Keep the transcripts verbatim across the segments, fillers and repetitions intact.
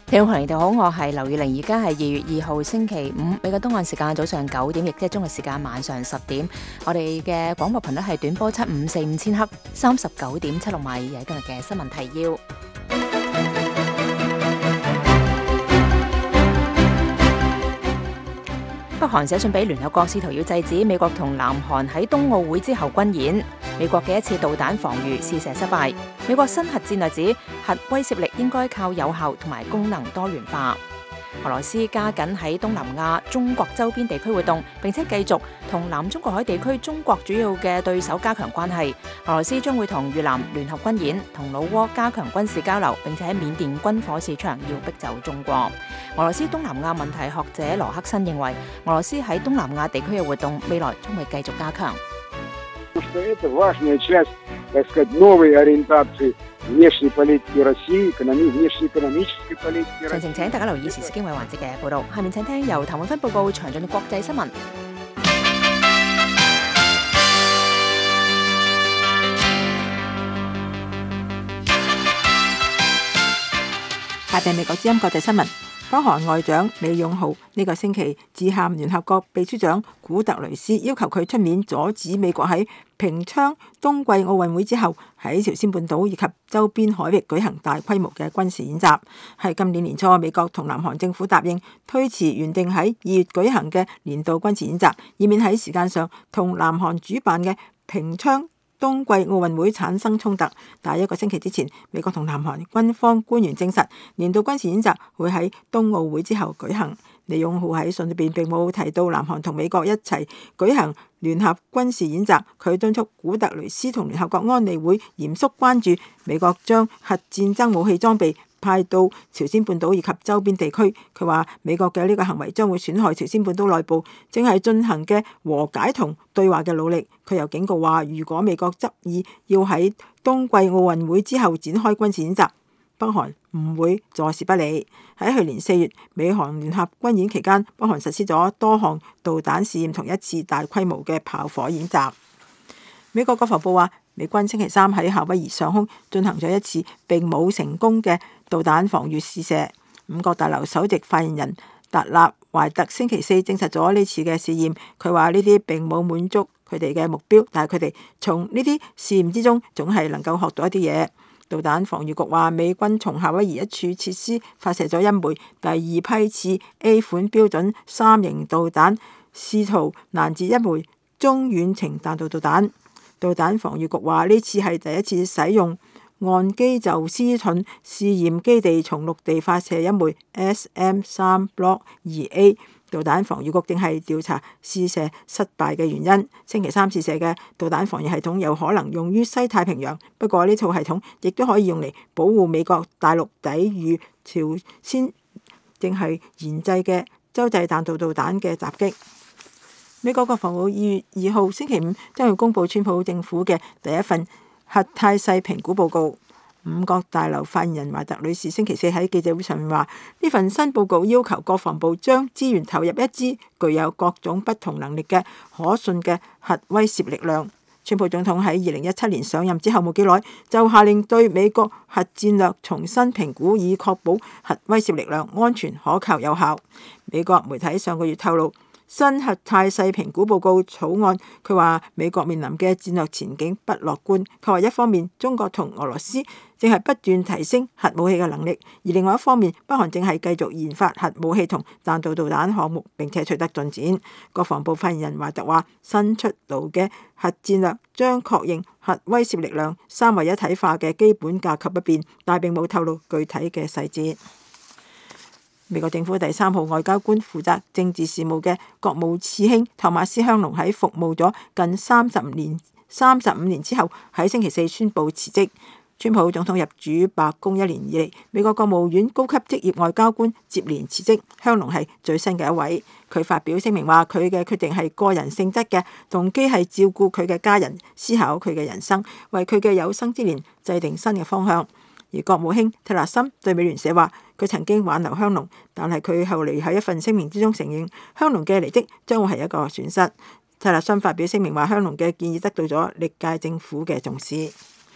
聽眾朋友你好，我係劉月玲，而家係二月二號星期五，美國東岸時間早上九點，亦即係中國時間晚上十點。我哋嘅廣播頻率係短波七五四五千赫，三十九點七六米。有今日嘅新聞提要。北韓寫信俾聯合國，試圖要制止美國同南韓喺冬奧會之後軍演。美國嘅一次導彈防禦試射失敗。美國新核戰略指核威懾力應該靠有效同埋功能多元化。俄羅斯加緊喺東南亞、中國周邊地區活動，並且繼續同南中國海地區中國主要嘅對手加強關係。俄羅斯將會同越南聯合軍演，同老撾加強軍事交流，並且喺緬甸軍火市場要逼走中國。俄羅斯東南亞問題學者羅克森認為，俄羅斯喺東南亞地區嘅活動未來將會繼續加強。詳情請大家留意時事經緯環節嘅報道。下面請聽由譚永芬報告詳盡嘅國際新聞。 下邊美國之音國際新聞。北韓外長李勇浩呢個星期致函聯合國秘書長古特雷斯，要求佢出面阻止美國喺平昌冬季奧運會之後喺朝鮮半島以及周邊海域舉行大規模嘅軍事演習。係今年年初，美國同南韓政府答應推遲原定喺二月舉行嘅年度軍事演習，以免喺時間上同南韓主辦嘅平昌冬季奧運會產生衝突。但係一個星期之前，美國同南韓軍方官員證實，年度軍事演習會喺冬奧會之後舉行。李勇浩喺信裏邊並冇提到南韓同美國一齊舉行聯合軍事演習。佢敦促古特雷斯同聯合國安理會嚴肅關注美國將核戰爭武器裝備派到朝鮮半島以及周邊地區。佢話美國嘅呢個行為將會損害朝鮮半島內部正係進行嘅和解同對話嘅努力。佢又警告話，如果美國執意要喺冬季奧運會之後展開軍事演習，北韓唔會坐視不理。喺去年四月美韓聯合軍演期間，北韓實施咗多項導彈試驗同一次大規模嘅炮火演習。美國國防部話，美軍星期三喺夏威夷上空進行咗一次並冇成功嘅導彈防禦試射。五角大樓首席發言人達納懷特星期四證實咗呢次嘅試驗。佢話呢啲並冇滿足佢哋嘅目標，但係佢哋從呢啲試驗之中總係能夠學到一啲嘢。導彈防禦局話，美軍從夏威夷一處設施發射咗一枚第二批次 A 款標準三型導彈，試圖攔截一枚中遠程彈道導彈。導彈防禦局話，呢次係第一次使用岸基就斯盾試驗基地從陸地發射一枚 S M 三 Block 二 A。導彈防禦局正係調查試射失敗嘅原因。星期三試射嘅導彈防禦系統有可能用於西太平洋，不過呢套系統亦都可以用嚟保護美國大陸抵禦朝鮮正係研製嘅洲際彈道導彈嘅襲擊。美國國防部二月二號星期五將會公布川普政府嘅第一份核態勢評估報告。五角大樓發言人懷特女士星期四喺記者會上面話，呢份新報告要求國防部將資源投入一支具有各種不同能力嘅可信嘅核威懾力量。川普總統喺二零一七年上任之後冇幾耐，就下令對美國核戰略重新評估，以確保核威懾力量安全、可靠、有效。美國媒體上個月透露新核態勢評估報告草案，佢話美國面臨嘅戰略前景不樂觀。佢話一方面中國同俄羅斯正係不斷提升核武器嘅能力，而另外一方面北韓正係繼續研發核武器同彈道導彈項目，並且取得進展。國防部發言人懷特話，新出爐嘅核戰略將確認核威懾力量三位一體化嘅基本架構不變，但並冇透露具體嘅細節。美國政府第三號外交官負責政治事務嘅國務次卿托馬斯香農喺服務咗近三十年三十五年之後，喺星期四宣布辭職。川普總統入主白宮一年以嚟，美國國務院高級職業外交官接連辭職，香農係最新嘅一位。佢發表聲明話，佢嘅決定係個人性質嘅，動機係照顧佢嘅家人，思考佢嘅人生，為佢嘅有生之年制定新嘅方向。而國務卿蒂勒森對美聯社話，佢曾經挽留香農，但係佢後嚟喺一份聲明之中承認，香農嘅離職將會係一個損失。蒂勒森發表聲明話，香農嘅建議得到咗歷屆政府嘅重視。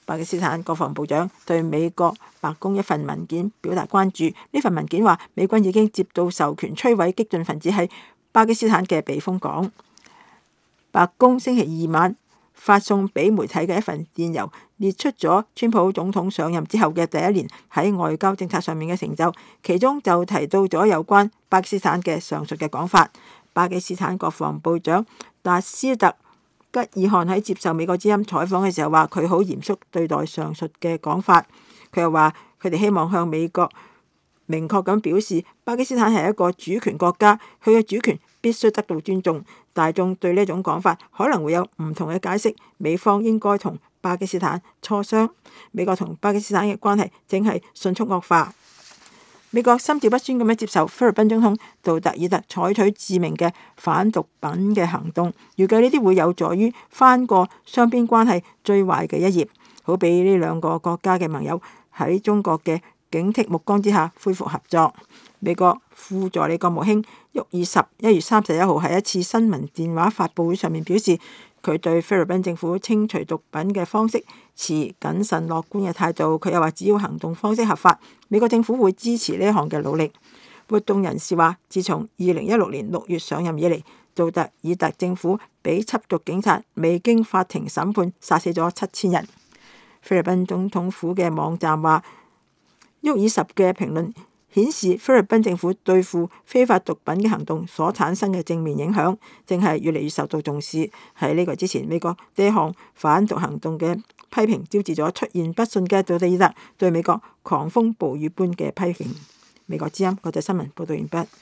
巴基斯坦國防部長對美國白宮一份文件表達關注。呢份文件話，美軍已經接到授權摧毀激進分子喺巴基斯坦嘅避風港。白宮星期二晚發送俾媒體嘅一份電郵，列出咗川普總統上任之後嘅第一年喺外交政策上面嘅成就，其中就提到咗有關巴基斯坦嘅上述嘅講法。巴基斯坦國防部長達斯特吉爾汗喺接受美國之音採訪嘅時候話，佢好嚴肅對待上述嘅講法。佢又話佢哋希望向美國明確咁表示，巴基斯坦係一個主權國家，佢嘅主權必須得到尊重。大眾對呢種講法可能會有唔同嘅解釋，美方應該同巴基斯坦磋商。美國同巴基斯坦嘅關係正係迅速惡化。美國心照不宣咁樣接受菲律賓總統杜特爾特採取致命嘅反毒品嘅行動，預計呢啲會有助於翻過雙邊關係最壞嘅一頁，好俾呢兩個國家嘅盟友喺中國嘅警惕目光之下恢復合作。美國副助理國務卿沃爾什一月三十一號喺一次新聞電話發佈會上面表示，佢對菲律賓政府清除毒品嘅方式持謹慎樂觀嘅態度。佢又話，只要行動方式合法，美國政府會支持呢一項嘅努力。活動人士話，自從二零一六年六月上任以嚟，杜特爾特政府俾緝毒警察未經法庭審判殺死咗七千人。菲律賓總統府嘅網站話，沃爾什嘅評論顯示菲律賓政府對付非法毒品嘅行動所產生嘅正面影響正係越嚟越受到重視。喺呢個之前，美國呢項反毒行動嘅批評招致咗出言不遜嘅杜特爾特對美國狂風暴雨般嘅批評。美國之音國際新聞報道完畢。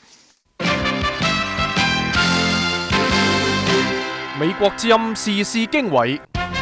美國之音時事經緯，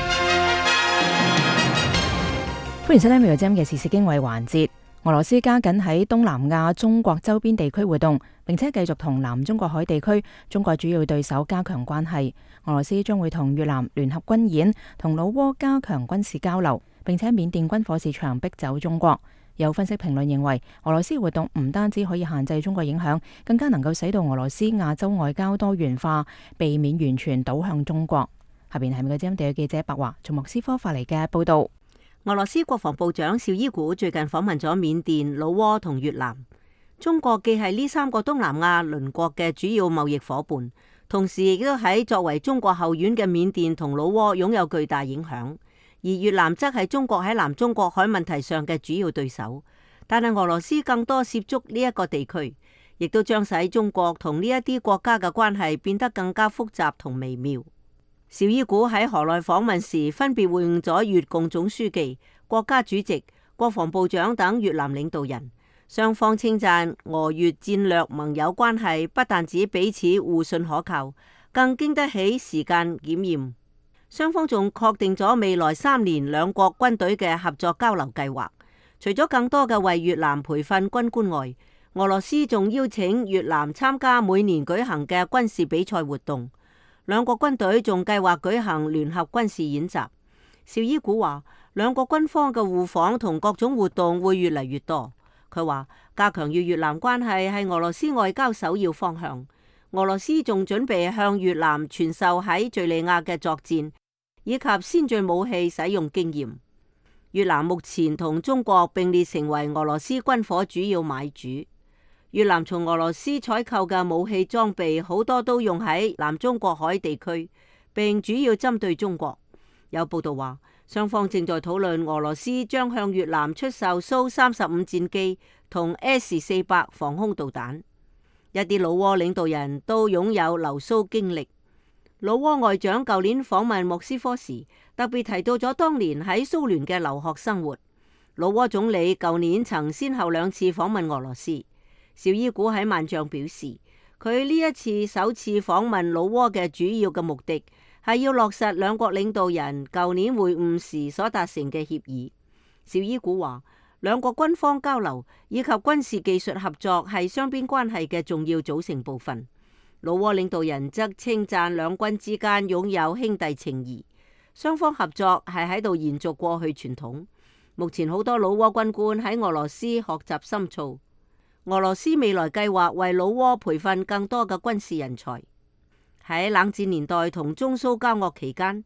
歡迎收聽美國之音嘅時事經緯環節。俄羅斯加緊喺東南亞中國周邊地區活動，並且繼續同南中國海地區中國主要對手加強關係。俄羅斯將會同越南聯合軍演，同老撾加強軍事交流，並且緬甸軍火市場逼走中國。有分析評論認為，俄羅斯活動唔單止可以限制中國影響，更加能夠使到俄羅斯亞洲外交多元化，避免完全倒向中國。下邊係美國之音地區記者白華從莫斯科發嚟嘅報道。 俄羅斯國防部長紹伊古最近訪問咗緬甸、老撾同越南。中國既係呢三個東南亞鄰國嘅主要貿易夥伴，同時亦都喺作為中國後院嘅緬甸同老撾擁有巨大影響。而越南則係中國喺南中國海問題上嘅主要對手。但係俄羅斯更多涉足呢一個地區，亦都將使中國同呢一啲國家嘅關係變得更加複雜同微妙。紹伊古喺河內訪問時，分別會晤咗越共總書記、國家主席、國防部長等越南領導人。雙方稱讚俄越戰略盟友關係不但止彼此互信可靠，更經得起時間檢驗。雙方仲確定咗未來三年兩國軍隊嘅合作交流計劃。除咗更多嘅為越南培訓軍官外，俄羅斯仲邀請越南參加每年舉行嘅軍事比賽活動。兩國軍隊仲計劃舉行聯合軍事演習。紹伊古話，兩國軍方嘅互訪同各種活動會越嚟越多。佢話，加強與越南關係係俄羅斯外交首要方向。俄羅斯仲準備向越南傳授喺敘利亞嘅作戰以及先進武器使用經驗。越南目前同中國並列成為俄羅斯軍火主要買主。越南從俄羅斯採購嘅武器裝備好多都用喺南中國海地區，並主要針對中國。有報道話，雙方正在討論俄羅斯將向越南出售蘇三十五戰機同 S 四百防空導彈。一啲老撾領導人都擁有留蘇經歷。老撾外長舊年訪問莫斯科時，特別提到咗當年喺蘇聯嘅留學生活。老撾總理舊年曾先後兩次訪問俄羅斯。紹伊古喺萬象表示，佢呢一次首次訪問老撾嘅主要嘅目的係要落實兩國領導人舊年會晤時所達成嘅協議。紹伊古話，兩國軍方交流以及軍事技術合作係雙邊關係嘅重要組成部分。老撾領導人則稱讚兩軍之間擁有兄弟情誼，雙方合作係喺度延續過去傳統。目前好多老撾軍官喺俄羅斯學習深造。俄羅斯未來計劃為老撾培訓更多嘅軍事人才。喺冷戰年代同中蘇交惡期間，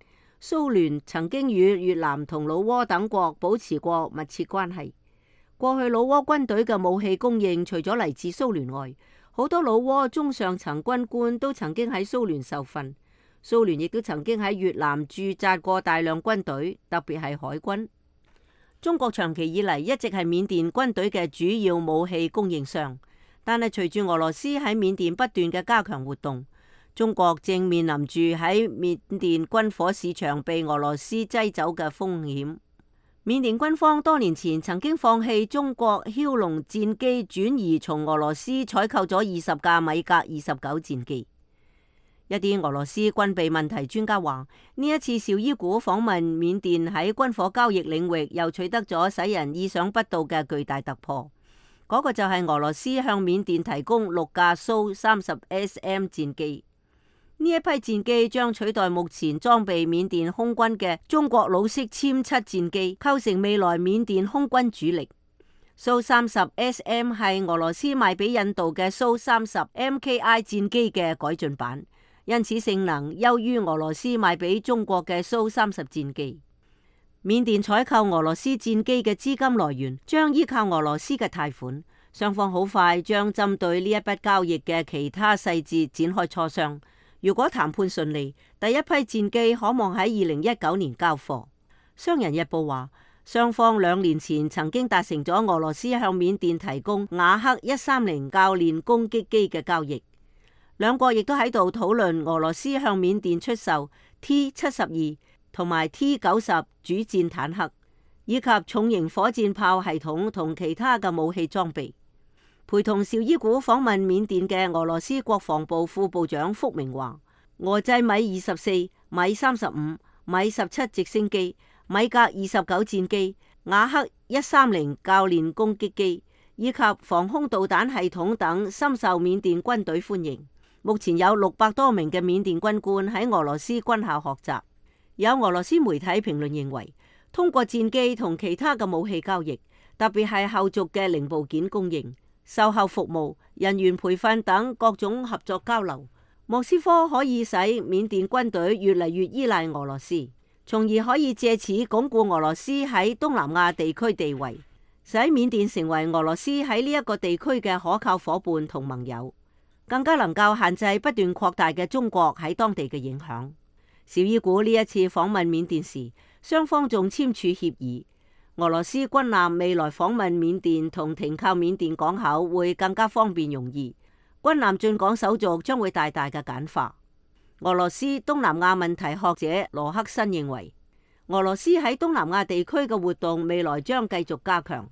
蘇聯曾經與越南同老撾等國保持過密切關係。過去老撾軍隊嘅武器供應除咗嚟自蘇聯外，好多老撾中上層軍官都曾經喺蘇聯受訓。蘇聯亦都曾經喺越南駐紮過大量軍隊，特別係海軍。中國長期以嚟一直係緬甸軍隊嘅主要武器供應商，但係隨住俄羅斯喺緬甸不斷嘅加強活動，中國正面臨住喺緬甸軍火市場被俄羅斯擠走嘅風險。緬甸軍方多年前曾經放棄中國梟龍戰機，轉移從俄羅斯採購咗二十架米格二十九戰機。一啲俄羅斯軍備問題專家話，呢一次紹伊古訪問緬甸喺軍火交易領域又取得咗使人意想不到嘅巨大突破。嗰、那個就係俄羅斯向緬甸提供六架蘇三十 S M 戰機。呢一批戰機將取代目前裝備緬甸空軍嘅中國老式殲七戰機，構成未來緬甸空軍主力。蘇三十 S M 係俄羅斯賣俾印度嘅蘇三十 M K I 戰機嘅改進版，因此性能優於俄羅斯賣俾中國嘅蘇三十戰機。緬甸採購俄羅斯戰機嘅資金來源將依靠俄羅斯嘅貸款，雙方好快將針對呢一筆交易嘅其他細節展開磋商。如果談判順利，第一批戰機可望喺二零一九年交貨。商人日報話，雙方兩年前曾經達成咗俄羅斯向緬甸提供雅克一三零教練攻擊機嘅交易。兩國亦都喺度討論俄羅斯向緬甸出售 T 七十二同埋 T 九十主戰坦克，以及重型火箭炮系統同其他嘅武器裝備。陪同紹伊古訪問緬甸嘅俄羅斯國防部副部長福明話，俄製米二十四、米三十五、米十七直升機、米格二十九戰機、雅克一三零教練攻擊機以及防空導彈系統等深受緬甸軍隊歡迎。目前有六百多名嘅緬甸軍官喺俄羅斯軍校學習。有俄羅斯媒體評論認為，通過戰機同其他嘅武器交易，特別係後續嘅零部件供應、售後服務、人員培訓等各種合作交流，莫斯科可以使緬甸軍隊越嚟越依賴俄羅斯，從而可以借此鞏固俄羅斯喺東南亞地區地位，使緬甸成為俄羅斯喺呢一個地區嘅可靠夥伴同盟友，更加能夠限制不斷擴大嘅中國喺當地嘅影響。紹伊古呢一次訪問緬甸時，雙方仲簽署協議。俄羅斯軍艦未來訪問緬甸同停靠緬甸港口會更加方便容易，軍艦進港手續將會大大嘅簡化。俄羅斯東南亞問題學者羅克申認為，俄羅斯喺東南亞地區嘅活動未來將繼續加強。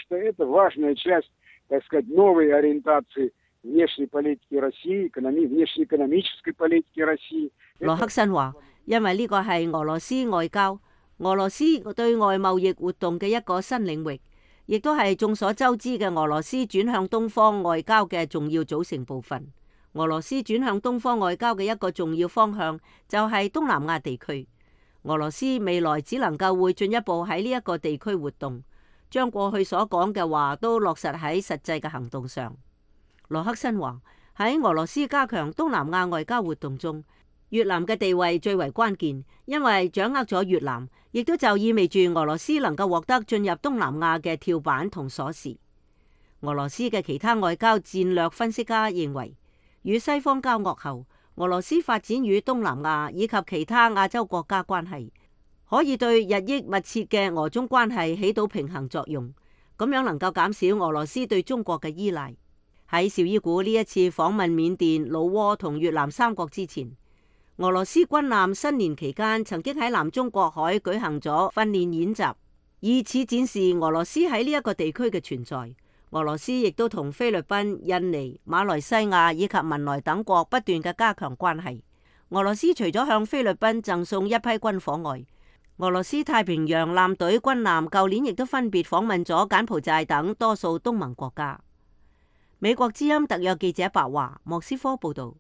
羅克申話，因為呢個係俄羅斯外交、俄羅斯對外貿易活動嘅一個新領域，亦都係眾所周知嘅俄羅斯轉向東方外交嘅重要組成部分。俄羅斯轉向東方外交嘅一個重要方向就係東南亞地區。俄羅斯未來只能夠會進一步喺呢一個地區活動，將過去所講嘅話都落實喺實際嘅行動上。羅克申話，喺俄羅斯加強東南亞外交活動中，越南嘅地位最為關鍵，因為掌握咗越南，亦都就意味住俄羅斯能夠獲得進入東南亞嘅跳板同鎖匙。俄羅斯嘅其他外交戰略分析家認為，與西方交惡後，俄羅斯發展與東南亞以及其他亞洲國家關係，可以對日益密切嘅俄中關係起到平衡作用，咁樣能夠減少俄羅斯對中國嘅依賴。喺紹伊古呢一次訪問緬甸、老撾同越南三國之前，俄羅斯軍艦新年期間曾經喺南中國海舉行咗訓練演習，以此展示俄羅斯喺呢一個地區嘅存在。俄羅斯亦都同菲律賓、印尼、馬來西亞以及文萊等國不斷嘅加強關係。俄羅斯除咗向菲律賓贈送一批軍火外，俄羅斯太平洋艦隊軍艦舊年亦都分別訪問咗柬埔寨等多數東盟國家。美國之音特約記者白華，莫斯科報道。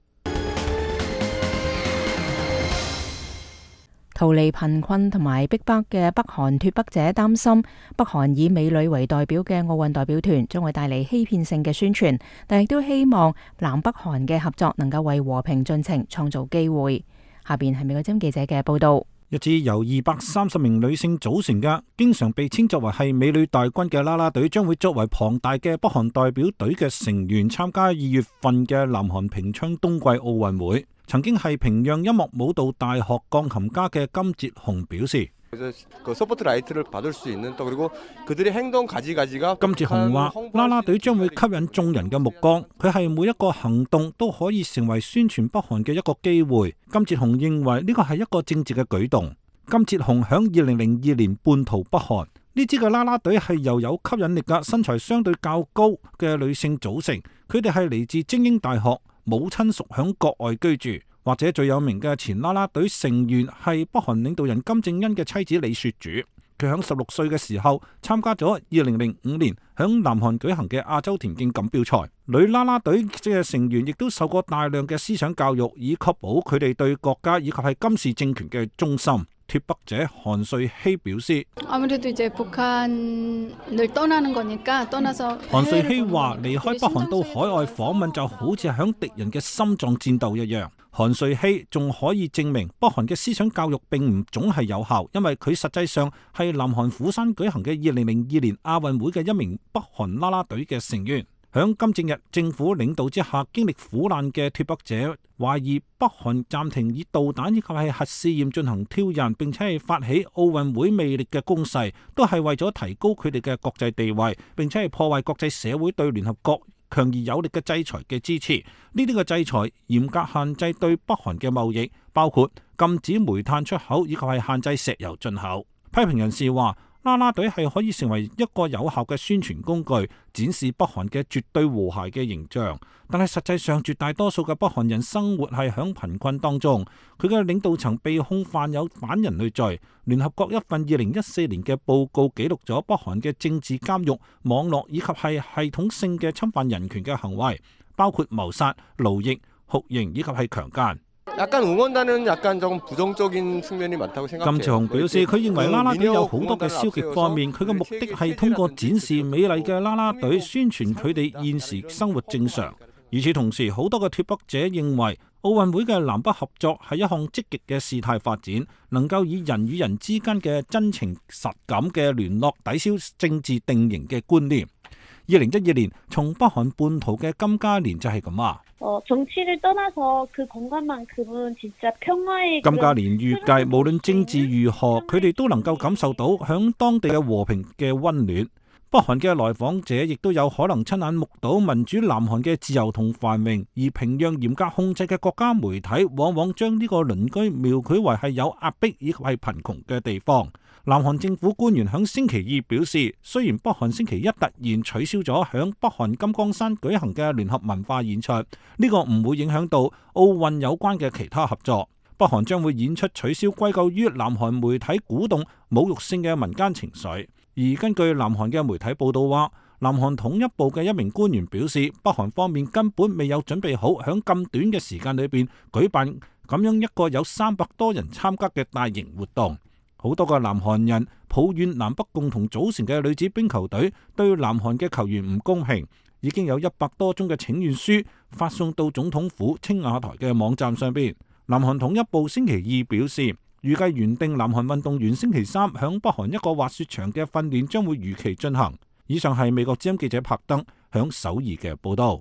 逃離貧困同埋逼迫嘅北韓脫北者擔心，北韓以美女為代表嘅奧運代表團將會帶嚟欺騙性嘅宣傳，但亦都希望南北韓嘅合作能夠為和平進程創造機會。下邊係美國之音記者嘅報道。 一支由二百三十名女性組成嘅，經常被稱作為係美女大軍嘅啦啦隊，將會作為龐大嘅北韓代表隊嘅成員參加二月份嘅南韓平昌冬季奧運會。曾經係平壤音樂舞蹈大學鋼琴家嘅金哲雄表示。金哲雄話：啦啦隊將會吸引眾人嘅目光，佢係每一個行動都可以成為宣傳北韓嘅一個機會。金哲雄認為呢個係一個政治嘅舉動。金哲雄響二零零二年叛逃北韓，呢支嘅啦啦隊係由有吸引力嘅身材相對較高嘅女性組成，佢哋係嚟自精英大學，母親屬響國外居住。或者最有名嘅前啦啦隊成員係北韓領導人金正恩嘅妻子李雪主，佢響十六歲嘅時候參加咗二零零五年響南韓舉行嘅亞洲田徑錦標賽。女啦啦隊嘅成員亦都受過大量嘅思想教育，以確保佢哋對國家以及係金氏政權嘅忠心。脫北者韓瑞希表示，韓瑞希話離開北韓到海外訪問就好似響敵人嘅心臟戰鬥一樣。韓瑞希仲可以證明北韓嘅思想教育並唔總係有效，因為佢實際上係南韓釜山舉行嘅二零零二年亞運會嘅一名北韓啦啦隊嘅成員。響金正日政府領導之下經歷苦難嘅脫北者，懷疑北韓暫停以導彈以及係核試驗進行挑釁，並且係發起奧運會魅力嘅攻勢，都係為咗提高佢哋嘅國際地位，並且係破壞國際社會對聯合國強而有力嘅制裁嘅支持。呢啲嘅制裁嚴格限制對北韓嘅貿易，包括禁止煤炭出口以及係限制石油進口。批評人士話，啦啦隊係可以成為一個有效嘅宣傳工具，展示北韓嘅絕對和諧嘅形象。但係實際上，絕大多數嘅北韓人生活係響貧困當中。佢嘅領導層被控犯有反人類罪。聯合國一份二零一四年嘅報告記錄咗北韓嘅政治監獄、網絡以及係系統性嘅侵犯人權嘅行為，包括謀殺、勞役、酷刑以及係強姦。金哲雄表示，佢認為啦啦隊有好多嘅消極方面，佢嘅目的係通過展示美麗嘅啦啦隊，宣傳佢哋現時生活正常。與此同時，好多嘅脫北者認為奧運會嘅南北合作係一項積極嘅事態發展，能夠以人與人之間嘅真情實感嘅聯絡抵消政治定型嘅觀念。二零一二年從北韓叛逃嘅金嘉蓮就係咁話。金嘉蓮預計無論政治如何，佢哋都能夠感受到響當地嘅和平嘅溫暖。北韓嘅來訪者亦都有可能親眼目睹民主南韓嘅自由同繁榮，而平壤嚴格控制嘅國家媒體往往將呢個鄰居描繪為係有壓迫以及係貧窮嘅地方。南韓政府官員響星期二表示，雖然北韓星期一突然取消咗響北韓金剛山舉行嘅聯合文化演出，呢個唔會影響到奧運有關嘅其他合作。北韓將會演出取消歸咎於南韓媒體鼓動侮辱性嘅民間情緒。而根據南韓嘅媒體報道話，南韓統一部嘅一名官員表示，北韓方面根本未有準備好響咁短嘅時間裏邊舉辦咁樣一個有三百多人參加嘅大型活動。好多個南韓人抱怨南北共同組成嘅女子冰球隊對南韓嘅球員唔公平，已經有一百多宗嘅請願書發送到總統府青瓦台嘅網站上邊。南韓統一部星期二表示，預計原定南韓運動員星期三響北韓一個滑雪場嘅訓練將會如期進行。以上係美國之音記者柏登響首爾嘅報道。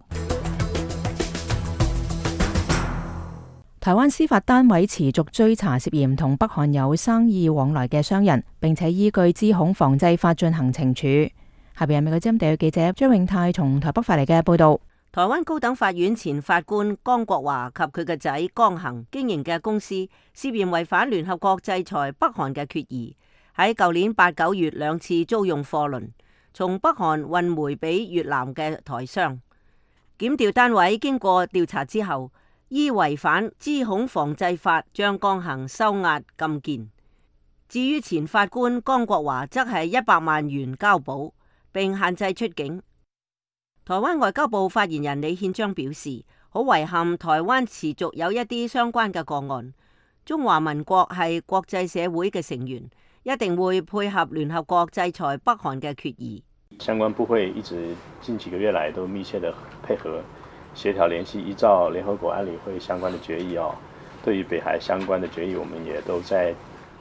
台灣司法單位持續追查涉嫌同北韓有生意往來嘅商人，並且依據資恐防制法進行懲處。下邊係美國之音地區記者張永泰從台北發嚟嘅報道。 台灣高等法院前法官江國華及佢嘅仔江恒經營嘅公司涉嫌違反聯合國制裁北韓嘅決議，喺舊年八九月兩次租用貨輪從北韓運煤俾越南嘅台商。檢調單位經過調查之後，依違反資恐防制法，將江恒收押禁見。至於前法官江國華，則係一百萬元交保，並限制出境。台灣外交部發言人李憲章表示，好遺憾台灣持續有一啲相關嘅個案。中華民國係國際社會嘅成員，一定會配合聯合國制裁北韓嘅決議。 相關部會一直近幾個月來都密切的配合協調聯繫，依照聯合國安理會相關的決議哦，對於北韓相關的決議，我們也都在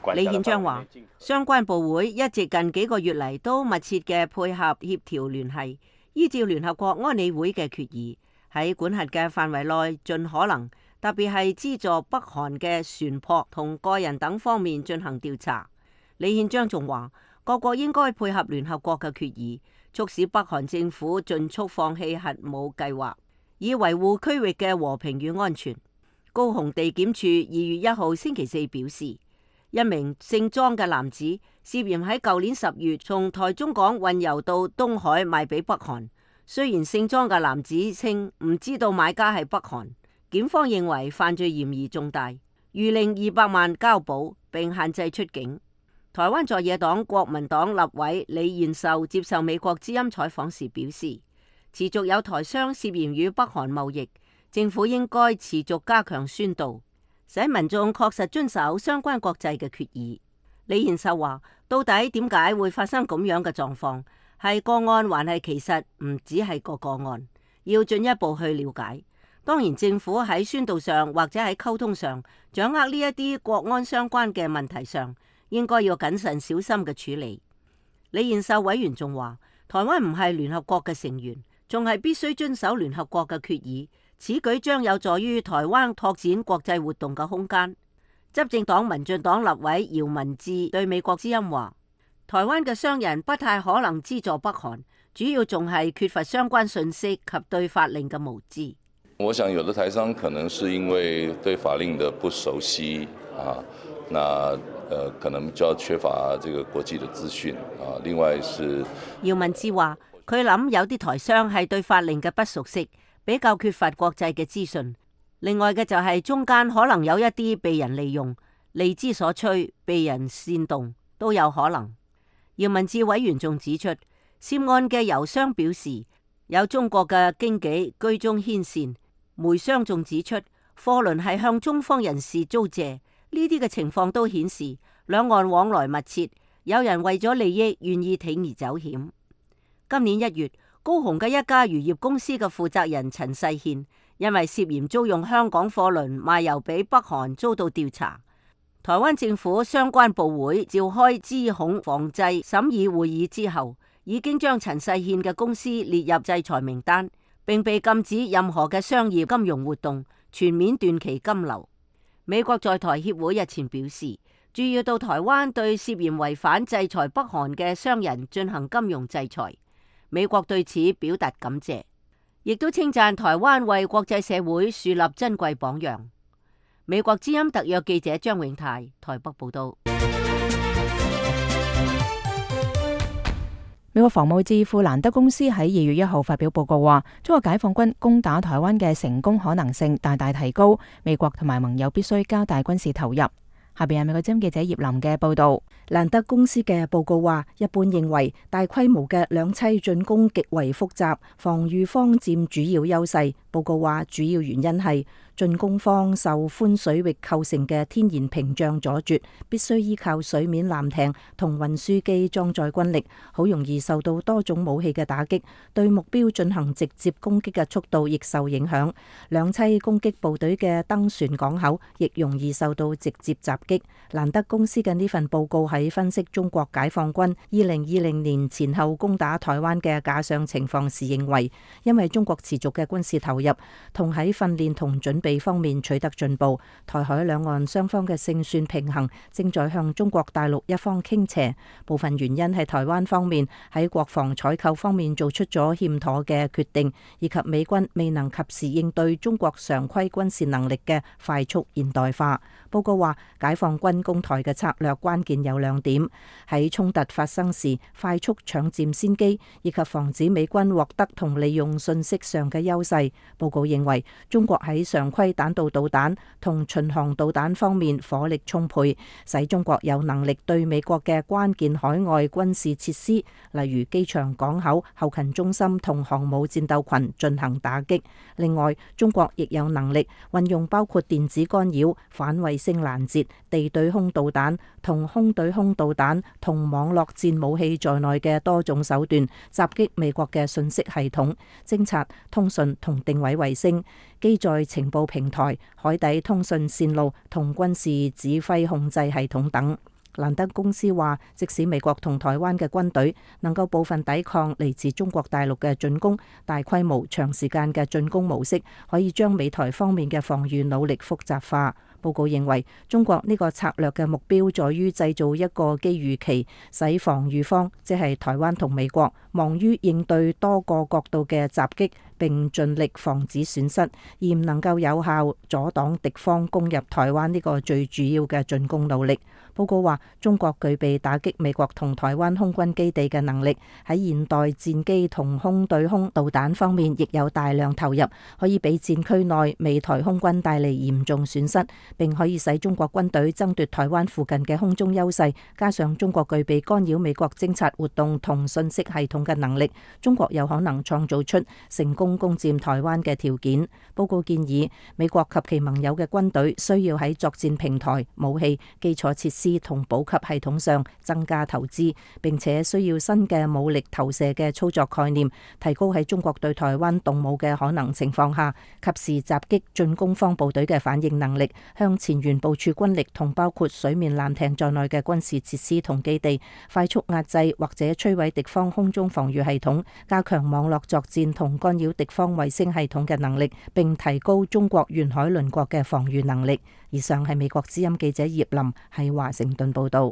李憲章話，相關部會一直近幾個月嚟都密切嘅配合協調聯繫，依照聯合國安理會嘅決議，喺管轄嘅範圍內盡可能，特別係資助北韓嘅船舶同個人等方面進行調查。李憲章仲話，各國應該配合聯合國嘅決議，促使北韓政府盡速放棄核武計劃，以維護區域嘅和平與安全。高雄地檢署二月一號星期四表示，一名姓莊嘅男子涉嫌喺舊年十月從台中港運油到東海賣俾北韓。雖然姓莊嘅男子稱唔知道買家係北韓，檢方認為犯罪嫌疑重大，諭令二百萬交保並限制出境。台灣在野黨國民黨立委李彥秀接受美國之音採訪時表示，持續有台商涉嫌與北韓貿易，政府應該持續加強宣導，使民眾確實遵守相關國際嘅決議。李彥秀話，到底點解會發生咁樣嘅狀況？係個案還係其實唔只係個個案，要進一步去了解。當然政府喺宣導上或者喺溝通上，掌握呢一啲國安相關嘅問題上，應該要謹慎小心嘅處理。李彥秀委員仲話，台灣唔係聯合國嘅成員，仲係必須遵守聯合國嘅決議。此舉將有助於台灣拓展國際活動嘅空間。執政黨民進黨立委姚文智對美國之音話，台灣嘅商人不太可能資助北韓，主要仲係缺乏相關信息及對法令嘅無知。 我想有的台商可能是因為對法令的不熟悉啊，那呃可能就要缺乏這個國際的資訊啊。另外是姚文智話，佢諗有啲台商係對法令嘅不熟悉，比較缺乏國際嘅資訊。另外嘅就係中間可能有一啲被人利用、利之所趨、被人煽動都有可能。姚文智委員仲指出，涉案嘅油商表示有中國嘅經紀居中牽線，煤商仲指出貨輪係向中方人士租借，呢啲嘅情況都顯示兩岸往來密切，有人為咗利益願意鋌而走險。今年一月，高雄嘅一家漁業公司嘅負責人陳世憲因為涉嫌租用香港貨輪賣油俾北韓遭到調查。台灣政府相關部會召開資恐防制審議會議之後，已經將陳世憲嘅公司列入制裁名單，並被禁止任何嘅商業金融活動，全面斷其金流。美國在台協會日前表示，注意到台灣對涉嫌違反制裁北韓嘅商人進行金融制裁，美國對此表達感謝，亦都稱讚台灣為國際社會樹立珍貴榜樣。美國之音特約記者張永泰台北報道。 美國防務智庫蘭德公司喺二月一號發表報告話，中國解放軍攻打台灣嘅成功可能性大大提高，美國同埋盟友必須加大軍事投入。下邊係美國之音記者葉林嘅報道。 蘭德公司嘅報告話，一般認為大規模嘅兩棲進攻極為複雜，防禦方佔主要優勢。報告話，主要原因係進攻方受寬水域構成嘅天然屏障阻絕，必須依靠水面艦艇同運輸機裝載軍力，好容易受到多種武器嘅打擊，對目標進行直接攻擊嘅速度亦受影響。兩棲攻擊部隊嘅登船港口亦容易受到直接襲擊。蘭德公司嘅呢份報告喺分析中國解放軍二零二零年前後攻打台灣嘅假想情況時認為，因為中國持續嘅軍事投入同喺訓練同準備方面取得進步，台海兩岸雙方嘅勝算平衡正在向中國大陸一方傾斜。部分原因係台灣方面喺國防採購方面做出咗欠妥嘅決定，以及美軍未能及時應對中國常規軍事能力嘅快速現代化。報告話，解放軍攻台嘅策略關鍵有兩點：喺衝突發生時快速搶佔先機，以及防止美軍獲得同利用信息上嘅優勢。報告認為，中國喺常規彈道導彈同巡航導彈方面火力充沛，使中國有能力對美國嘅關鍵海外軍事設施，例如機場、港口、後勤中心同航母戰鬥群進行打擊。另外，中國亦有能力運用包括電子干擾、反衛星攔截、地對空導彈同空對空導彈同網絡戰武器在內嘅多種手段，襲擊美國嘅信息系統、偵察、通訊同定位衛星、機載情報平台、海底通訊線路同軍事指揮控制系統等。 蘭德公司話，即使美國同台灣嘅軍隊能夠部分抵抗嚟自中國大陸嘅進攻，大規模長時間嘅進攻模式可以將美台方面嘅防禦努力複雜化。報告認為，中國呢個策略嘅目標在於製造一個機遇期，使防禦方即係台灣同美國忙於應對多個角度嘅襲擊，並盡力防止損失，而唔能夠有效阻擋敵方攻入台灣呢個最主要嘅進攻努力。報告話，中國具備打擊美國同台灣空軍基地嘅能力，喺現代戰機同空對空導彈方面亦有大量投入，可以俾戰區內美台空軍帶嚟嚴重損失，並可以使中國軍隊爭奪台灣附近嘅空中優勢。加上中國具備干擾美國偵察活動同信息系統嘅能力，中國有可能創造出成功攻佔台灣嘅條件。報告建議，美國及其盟友嘅軍隊需要喺作戰平台、武器、基礎設施同補給系統上增加投資，並且需要新嘅武力投射嘅操作概念，提高喺中國對台灣動武嘅可能情況下，及時襲擊進攻方部隊嘅反應能力，向前沿部署軍力同包括水面艦艇在內嘅軍事設施同基地，快速壓制或者摧毀敵方空中防禦系統，加強網絡作戰同干擾敵方衛星系統嘅能力，並提高中國沿海鄰國嘅防禦能力。以上係美國之音記者葉林喺華盛頓報道。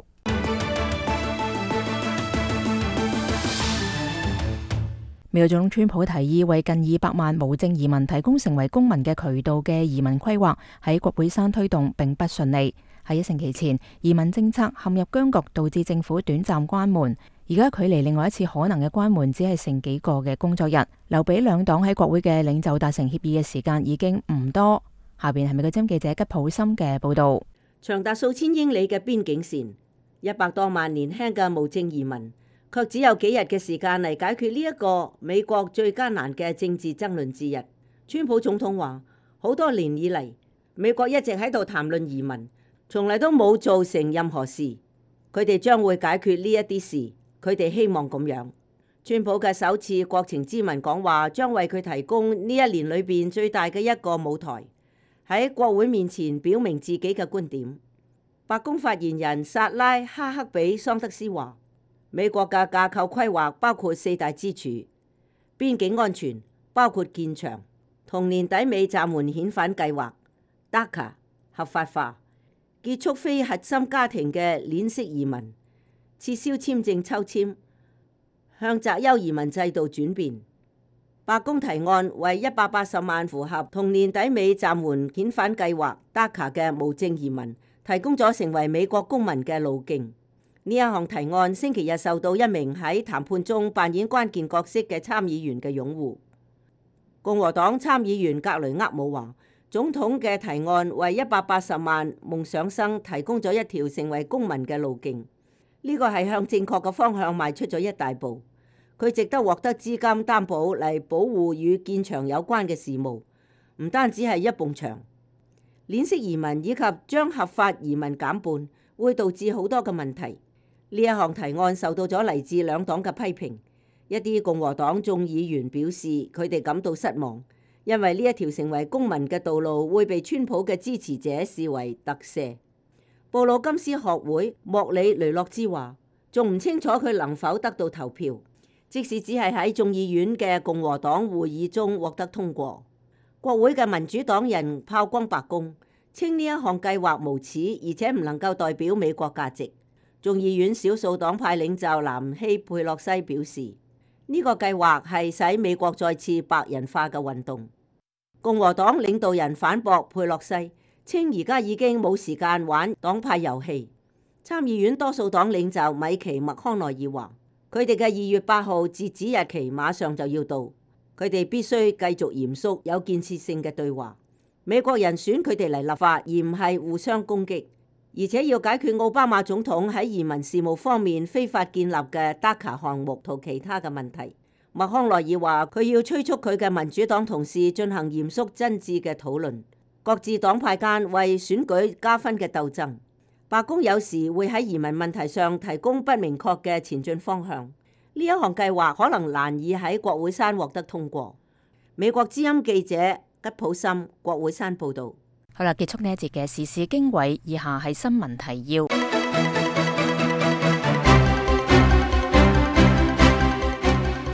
美國總統川普提議為近二百萬無證移民提供成為公民嘅渠道嘅移民規劃喺國會山推動並不順利。喺一星期前，移民政策陷入僵局，導致政府短暫關門。而家距離另外一次可能嘅關門只係剩幾個嘅工作日，留俾兩黨喺國會嘅領袖達成協議嘅時間已經唔多。下邊係美國之音記者吉普森嘅報道。 長達數千英里嘅邊境線，一百多萬年輕嘅無證移民，卻只有幾日嘅時間嚟解決呢一個美國最艱難嘅政治爭論之一。川普總統話：好多年以嚟，美國一直喺度談論移民，從嚟都冇做成任何事。佢哋將會解決呢一啲事，佢哋希望咁樣。川普嘅首次國情咨文講話，將為佢提供呢一年裏邊最大嘅一個舞台，喺國會面前表明自己嘅觀點。白宮發言人薩拉哈克比桑德斯話：美國嘅架構規劃包括四大支柱，邊境安全包括建牆，同年底尾暫緩遣返計劃 D A C A 合法化，結束非核心家庭嘅鏈式移民，撤銷簽證抽籤，向擇優移民制度轉變。白宮提案為一百八十萬符合同年底尾暫緩遣返計劃 D A C A 嘅無證移民提供咗成為美國公民嘅路徑。呢一項提案星期日受到一名喺談判中扮演關鍵角色嘅參議員嘅擁護。共和黨參議員格雷厄姆話：總統嘅提案為一百八十萬夢想生提供咗一條成為公民嘅路徑。呢個係向正確嘅方向邁出咗一大步。佢值得獲得資金擔保嚟保護與建牆有關嘅事務，唔單止係一埲牆。鏈式移民以及將合法移民減半，會導致好多嘅問題。呢一項提案受到咗嚟自兩黨嘅批評。一啲共和黨眾議員表示佢哋感到失望，因為呢一條成為公民嘅道路會被川普嘅支持者視為特赦。布魯金斯學會莫里雷諾茲話：仲唔清楚佢能否得到投票，即使只係喺眾議院嘅共和黨會議中獲得通過。國會嘅民主黨人炮轟白宮，稱呢一項計劃無恥，而且唔能夠代表美國價值。眾議院少數黨派領袖南希佩洛西表示，呢個計劃係使美國再次白人化嘅運動。共和黨領導人反駁佩洛西，稱而家已經冇時間玩黨派遊戲。參議院多數黨領袖米奇麥康奈爾話，佢哋嘅二月八號截止日期馬上就要到，佢哋必須繼續嚴肅有建設性嘅對話。美國人選佢哋嚟立法，而唔係互相攻擊，而且要解決奧巴馬總統喺移民事務方面非法建立嘅 D A C A 項目同其他嘅問題。麥康奈爾話，佢要催促佢嘅民主黨同事進行嚴肅真摯嘅討論，各自黨派間為選舉加分嘅鬥爭。白宮有時會喺移民問題上提供不明確嘅前進方向，呢一項計劃可能難以喺國會山獲得通過。美國之音記者吉普森，國會山報道。 好啦，結束呢一節嘅時事經緯，以下係新聞提要。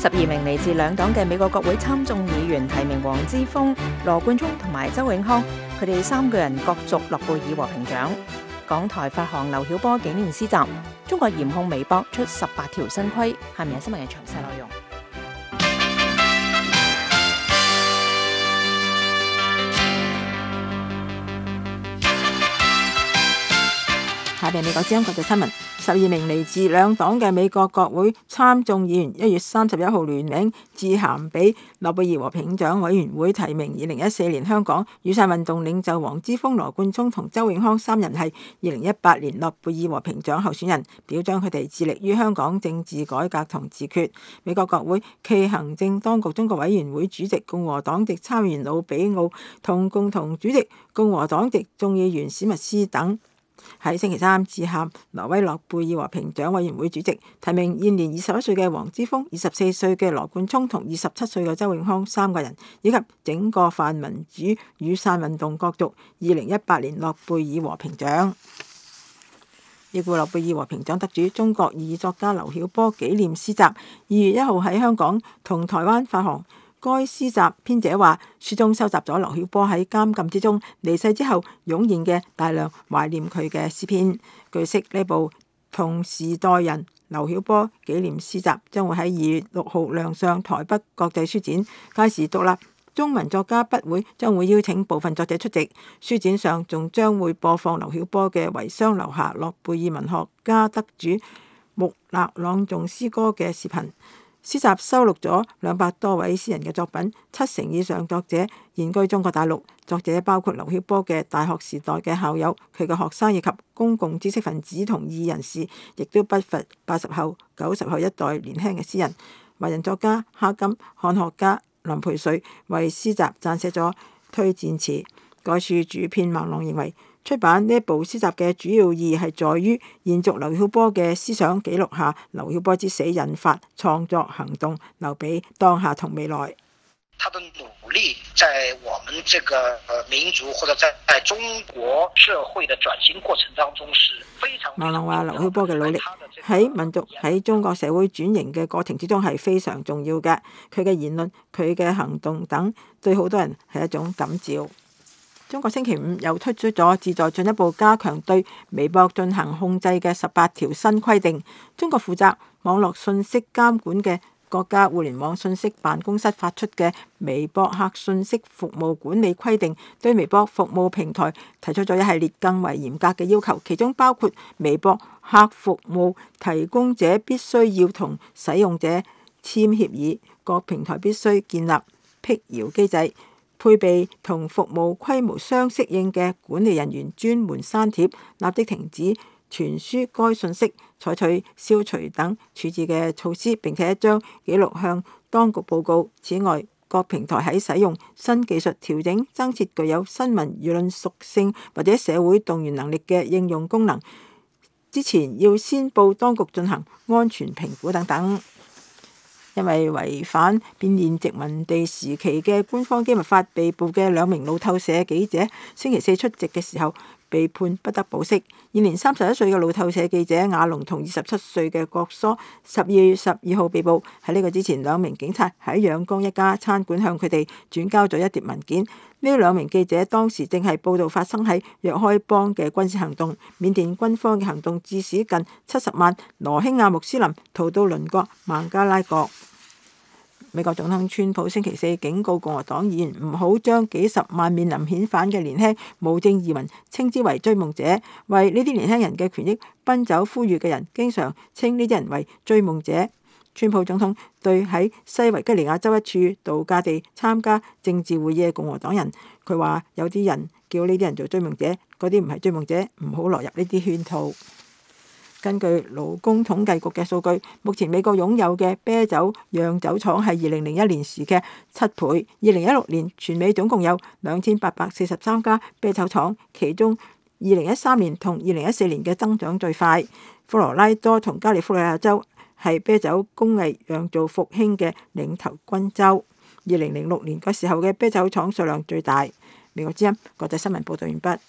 十二名嚟自兩黨嘅美國國會參眾議員提名黃之鋒、羅冠聰同埋周永康，佢哋三個人角逐諾貝爾和平獎。港台發行劉曉波紀念詩集，中國嚴控微博出十八條新規。下面係新聞嘅詳細內容。 下邊美國之音國際新聞，十二名嚟自兩黨嘅美國國會參眾議員一月三十一號聯名致函俾諾貝爾和平獎委員會，提名二零一四年香港雨傘運動領袖黃之鋒、羅冠聰同周永康三人係二零一八年諾貝爾和平獎候選人，表彰佢哋致力於香港政治改革同自決。美國國會暨行政當局中國委員會主席共和黨籍參議員魯比奧同共同主席共和黨籍眾議員史密斯等喺星期三致函挪威諾貝爾和平獎委員會主席，提名現年二十一歲嘅黃之鋒、二十四歲嘅羅冠聰同二十七歲嘅周永康三個人，以及整個泛民主雨傘運動角逐二零一八年諾貝爾和平獎。已故諾貝爾和平獎得主中國異作家劉曉波紀念詩集，二月一號喺香港同台灣發行。該詩集編者話，書中收集咗劉曉波喺監禁之中離世之後湧現嘅大量懷念佢嘅詩篇。據悉，呢部同時代人劉曉波紀念詩集將會喺二月六號亮相台北國際書展，屆時獨立中文作家筆會將會邀請部分作者出席。書展上仲將會播放劉曉波嘅遺孀留下諾貝爾文學家得主穆勒朗誦詩歌嘅視頻。詩集收錄咗兩百多位詩人嘅作品，七成以上作者現居中國大陸。作者包括劉曉波嘅大學時代嘅校友、佢嘅學生以及公共知識分子同異人士，亦都不乏八十後、九十後一代年輕嘅詩人。華人作家哈金、漢學家林培瑞為詩集撰寫咗推薦詞。該書主編孟浪認為，出版呢部詩集嘅主要意義係在於延續劉曉波嘅思想，記錄下劉曉波之死引發創作行動，留俾當下同未來。 他的努力在我們這個民族或者在在中國社會的轉型過程當中是非常。 孟浪話：劉曉波嘅努力喺民族喺中國社會轉型嘅過程之中係非常重要嘅，佢嘅言論、佢嘅行動等，對好多人係一種感召。中國星期五又推出咗旨在進一步加強對微博進行控制嘅十八條新規定。中國負責網絡信息監管嘅國家互聯網信息辦公室發出嘅微博客信息服務管理規定，對微博服務平台提出咗一系列更為嚴格嘅要求，其中包括微博客服務提供者必須要同使用者簽協議，各平台必須建立闢謠機制，配備同服務規模相適應嘅管理人員，專門刪帖，立即停止傳輸該信息，採取消除等處置嘅措施，並且將記錄向當局報告。此外，各平台喺使用新技術調整、增設具有新聞輿論屬性或者社會動員能力嘅應用功能之前，要先報當局進行安全評估等等。因為違反變臉殖民地時期嘅官方機密法被捕嘅兩名路透社記者，星期四出席嘅時候被判不得保釋。現年三十一歲嘅路透社記者亞龍同二十七歲嘅郭疏，十二月十二號被捕。喺呢個之前，兩名警察喺仰光一家餐館向佢哋轉交咗一疊文件。呢兩名記者當時正係報導發生喺若開邦嘅軍事行動。緬甸軍方嘅行動致使近七十萬羅興亞穆斯林逃到鄰國孟加拉國。美國總統川普星期四警告共和黨議員唔好將幾十萬面臨遣返嘅年輕無證移民稱之為追夢者，為呢啲年輕人嘅權益奔走呼籲嘅人，經常稱呢啲人為追夢者。川普總統對喺西維吉尼亞州一處度假地參加政治會議嘅共和黨人，佢話有啲人叫呢啲人做追夢者，嗰啲唔係追夢者，唔好落入呢啲圈套。根據勞工統計局嘅數據，目前美國擁有嘅啤酒釀酒廠係二零零一年時嘅七倍。二零一六年全美總共有兩千八百四十三家啤酒廠，其中二零一三年同二零一四年嘅增長最快。科羅拉多同加利福尼亞州係啤酒工藝釀造復興嘅領頭軍州。二零零六年嗰時候嘅啤酒廠數量最大。美國之音國際新聞報道完畢。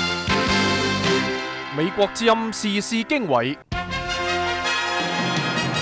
美國之音時事經緯，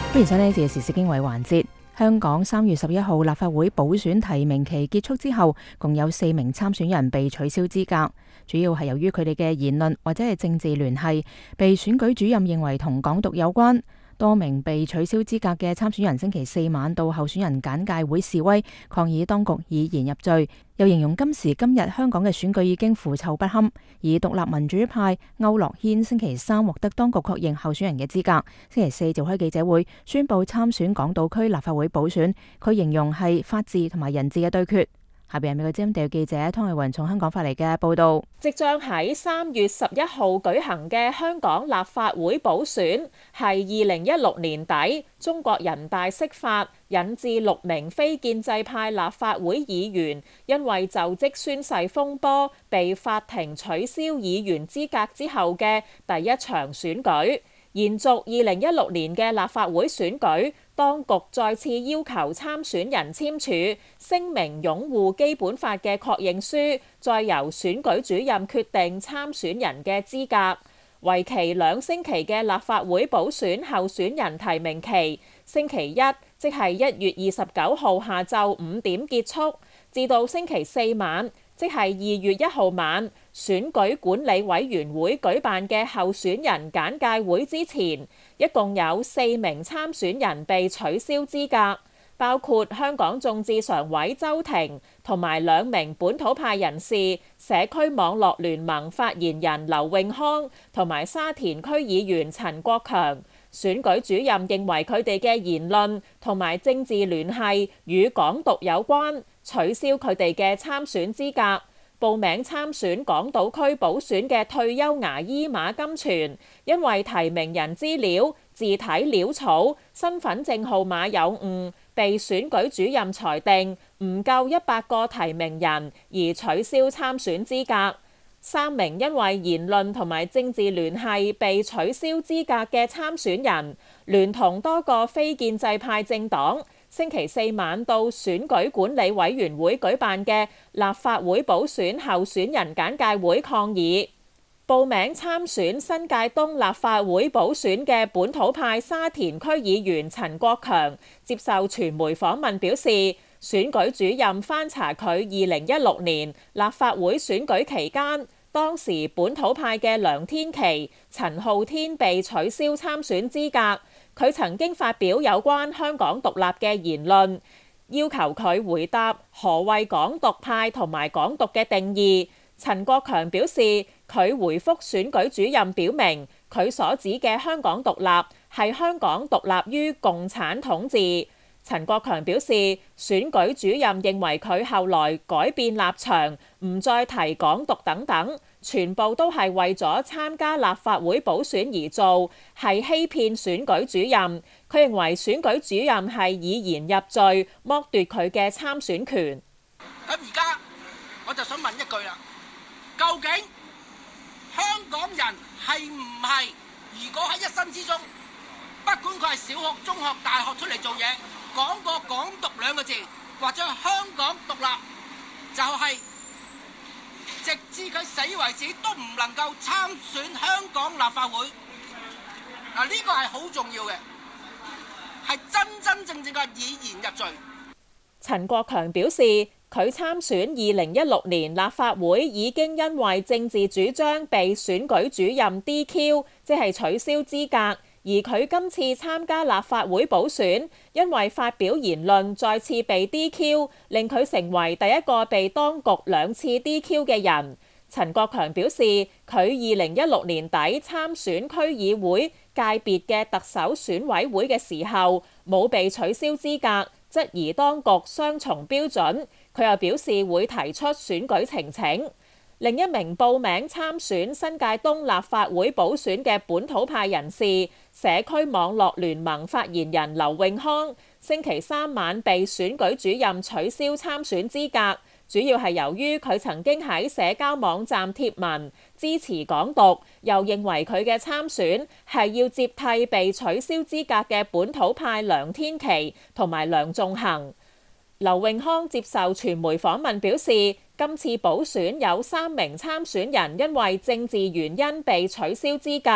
歡迎收聽呢次嘅時事經緯環節。香港三月十一號立法會補選提名期結束之後，共有四名參選人被取消資格，主要係由於佢哋嘅言論或者係政治聯繫，被選舉主任認為同港獨有關。多名被取消資格嘅參選人星期四晚到候選人簡介會示威，抗議當局以言入罪，又形容今時今日香港嘅選舉已經腐臭不堪。而獨立民主派區諾軒星期三獲得當局確認候選人嘅資格，星期四召開記者會宣布參選港島區立法會補選，佢形容係法治同埋人治嘅對決。下邊係美國之音地記者湯慧雲從香港發嚟嘅報道。 即將喺三月十一號舉行嘅香港立法會補選，係二零一六年底中國人大釋法引致六名非建制派立法會議員因為就職宣誓風波被法庭取消議員資格之後嘅第一場選舉。延續二零一六年嘅立法會選舉，當局再次要求參選人簽署聲明擁護基本法嘅確認書，再由選舉主任決定參選人嘅資格。為期兩星期嘅立法會補選候選人提名期，星期一即係一月二十九號下晝五點結束，至到星期四晚，即係二月一號晚，選舉管理委員會舉辦嘅候選人簡介會之前，一共有四名參選人被取消資格，包括香港眾志常委周庭同埋兩名本土派人士，社區網絡聯盟發言人劉永康同埋沙田區議員陳國強。選舉主任認為佢哋嘅言論同埋政治聯繫與港獨有關，取消佢哋嘅參選資格。報名參選港島區補選嘅退休牙醫馬金全，因為提名人資料字體潦草、身份證號碼有誤，被選舉主任裁定唔夠一百個提名人而取消參選資格。三名因為言論同埋政治聯繫被取消資格嘅參選人，聯同多個非建制派政黨，星期四晚到選舉管理委員會舉辦嘅立法會補選候選人簡介會抗議。報名參選新界東立法會補選嘅本土派沙田區議員陳國強接受傳媒訪問表示，選舉主任翻查佢二零一六年立法會選舉期間，當時本土派嘅梁天琦、陳浩天被取消參選資格。佢曾經發表有關香港獨立嘅言論，要求佢回答何謂港獨派同埋港獨嘅定義。陳國強表示，佢回覆選舉主任表明，佢所指嘅香港獨立係香港獨立於共產統治。陳國強表示，選舉主任認為佢後來改變立場，唔再提港獨等等，全部都係為咗參加立法會補選而做，係欺騙選舉主任。佢認為選舉主任係以言入罪，剝奪佢嘅參選權。 咁而家我就想問一句啦，究竟香港人係唔係如果喺一生之中，不管佢係小學、中學、大學出嚟做嘢，講過港獨兩個字，或者香港獨立，就係直至佢死為止都唔能夠參選香港立法會。嗱，呢個係好重要嘅，係真真正正嘅以言入罪。 陳國強表示，佢參選二零一六年立法會已經因為政治主張被選舉主任 D Q， 即係取消資格。而佢今次參加立法會補選，因為發表言論再次被 D Q， 令佢成為第一個被當局兩次 D Q 嘅人。陳國強表示，佢二零一六年底參選區議會界別嘅特首選委會嘅時候，冇被取消資格，質疑當局雙重標準。佢又表示會提出選舉呈請。另一名報名參選新界東立法會補選嘅本土派人士，社區網絡聯盟發言人劉永康，星期三晚被選舉主任取消參選資格，主要係由於佢曾經喺社交網站貼文支持港獨，又認為佢嘅參選係要接替被取消資格嘅本土派梁天琦同埋梁頌恆。劉永康接受傳媒訪問表示，今次補選有三名參選人因為政治原因被取消資格，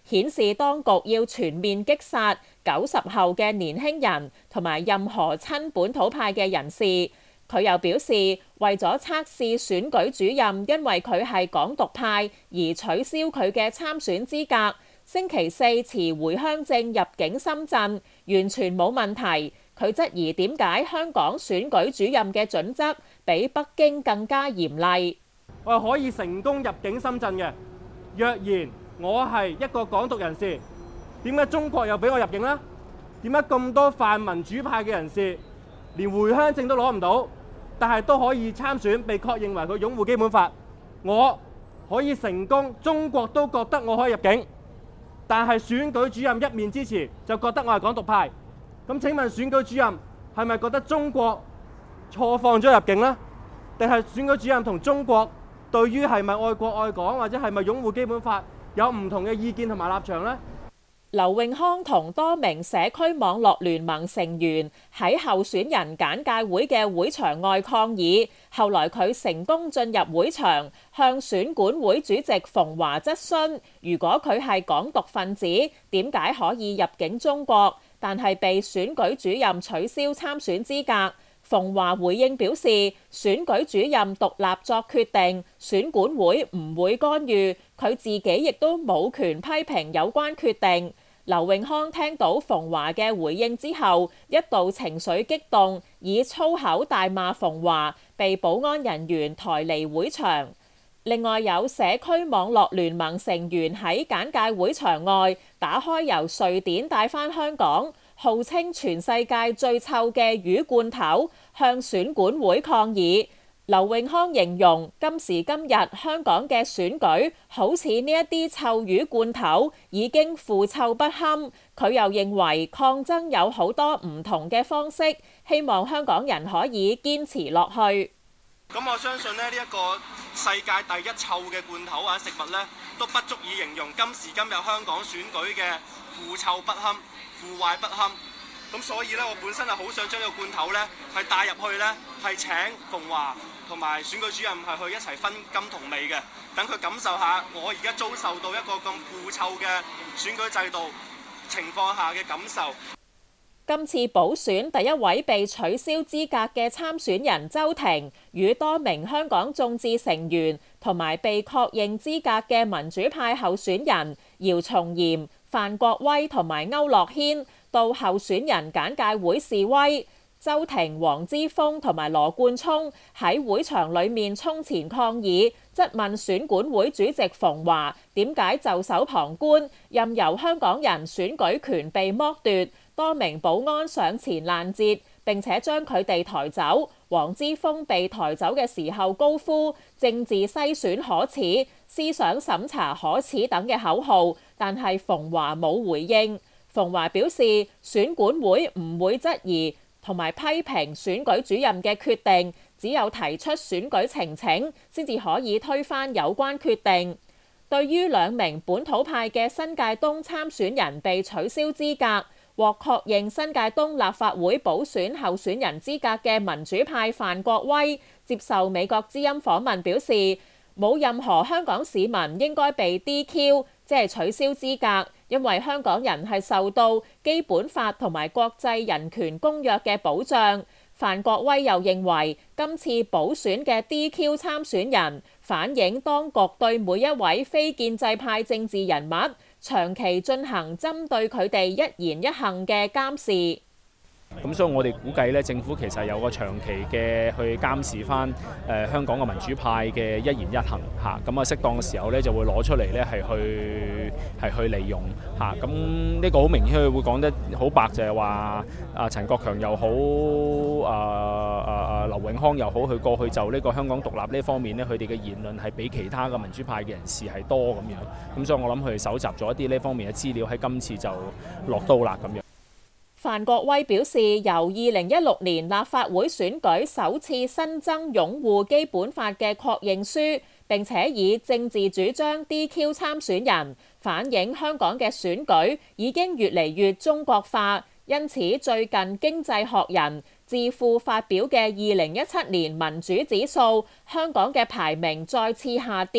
顯示當局要全面擊殺九十後嘅年輕人同埋任何親本土派嘅人士。佢又表示，為咗測試選舉主任因為佢係港獨派而取消佢嘅參選資格，星期四持回鄉證入境深圳，完全冇問題。佢質疑點解香港選舉主任嘅準則比北京更加嚴厲。 我係可以成功入境深圳嘅。若然我係一個港獨人士，點解中國又俾我入境呢？點解咁多泛民主派嘅人士連回鄉證都攞唔到，但係都可以參選，被確認為佢擁護基本法？我可以成功，中國都覺得我可以入境，但係選舉主任一面之詞就覺得我係港獨派。咁請問選舉主任係咪覺得中國錯放咗入境呢？定係選舉主任同中國對於係咪愛國愛港或者係咪擁護基本法有唔同嘅意見同埋立場呢？ 劉永康同多名社區網絡聯盟成員喺候選人簡介會嘅會場外抗議，後來佢成功進入會場，向選管會主席馮華質詢，如果佢係港獨分子，點解可以入境中國，但係被選舉主任取消參選資格？馮華回應表示，選舉主任獨立作決定，選管會唔會干預，佢自己亦都冇權批評有關決定。劉永康聽到馮華嘅回應之後，一度情緒激動，以粗口大罵馮華，被保安人員抬離會場。另外有社區網絡聯盟成員喺簡介會場外打開由瑞典帶返香港，號稱全世界最臭嘅魚罐頭，向選管會抗議。劉永康形容今時今日香港嘅選舉好似呢一啲臭魚罐頭，已經腐臭不堪。佢又認為抗爭有好多唔同嘅方式，希望香港人可以堅持落去。 咁我相信咧，呢一個世界第一臭嘅罐頭或者食物呢，都不足以形容今時今日香港選舉嘅腐臭不堪、腐壞不堪。咁所以呢，我本身係好想將呢個罐頭呢係帶入去呢，係請馮華同埋選舉主任係去一齊分甘同味嘅，等佢感受下我而家遭受到一個咁腐臭嘅選舉制度情況下嘅感受。 今次補選第一位被取消資格嘅參選人周庭，與多名香港眾志成員同埋被確認資格嘅民主派候選人姚松炎、范國威同埋區諾軒到候選人簡介會示威。周庭、黃之鋒同埋羅冠聰喺會場裏面衝前抗議，質問選管會主席馮華點解袖手旁觀，任由香港人選舉權被剝奪。多名保安上前攔截，並且將佢哋抬走。黃之鋒被抬走嘅時候高呼政治篩選可恥、思想審查可恥等嘅口號，但係馮華冇回應。馮華表示，選管會唔會質疑同埋批評選舉主任嘅決定，只有提出選舉呈請先至可以推翻有關決定。對於兩名本土派嘅新界東參選人被取消資格，獲確認新界東立法會補選候選人資格嘅民主派范國威接受美國之音訪問表示，冇任何香港市民應該被 D Q， 即係取消資格，因為香港人係受到基本法同埋國際人權公約嘅保障。范國威又認為，今次補選嘅 D Q 參選人反映當局對每一位非建制派政治人物長期進行針對佢哋一言一行嘅監視。 咁所以我哋估計咧，政府其實有個長期嘅去監視翻誒香港嘅民主派嘅一言一行嚇，咁啊適當嘅時候咧就會攞出嚟咧係去係去利用嚇。咁呢個好明顯，佢會講得好白，就係話啊陳國強又好，啊啊啊劉永康又好，佢過去就呢個香港獨立呢方面咧，佢哋嘅言論係比其他嘅民主派嘅人士係多咁樣。咁所以我諗佢哋搜集咗一啲呢方面嘅資料，喺今次就落刀啦咁樣。 范國威表示，由二零一六年立法會選舉首次新增擁護基本法嘅確認書，並且以政治主張 D Q 參選人，反映香港嘅選舉已經越嚟越中國化。因此，最近經濟學人智庫發表嘅二零一七年民主指數，香港嘅排名再次下跌，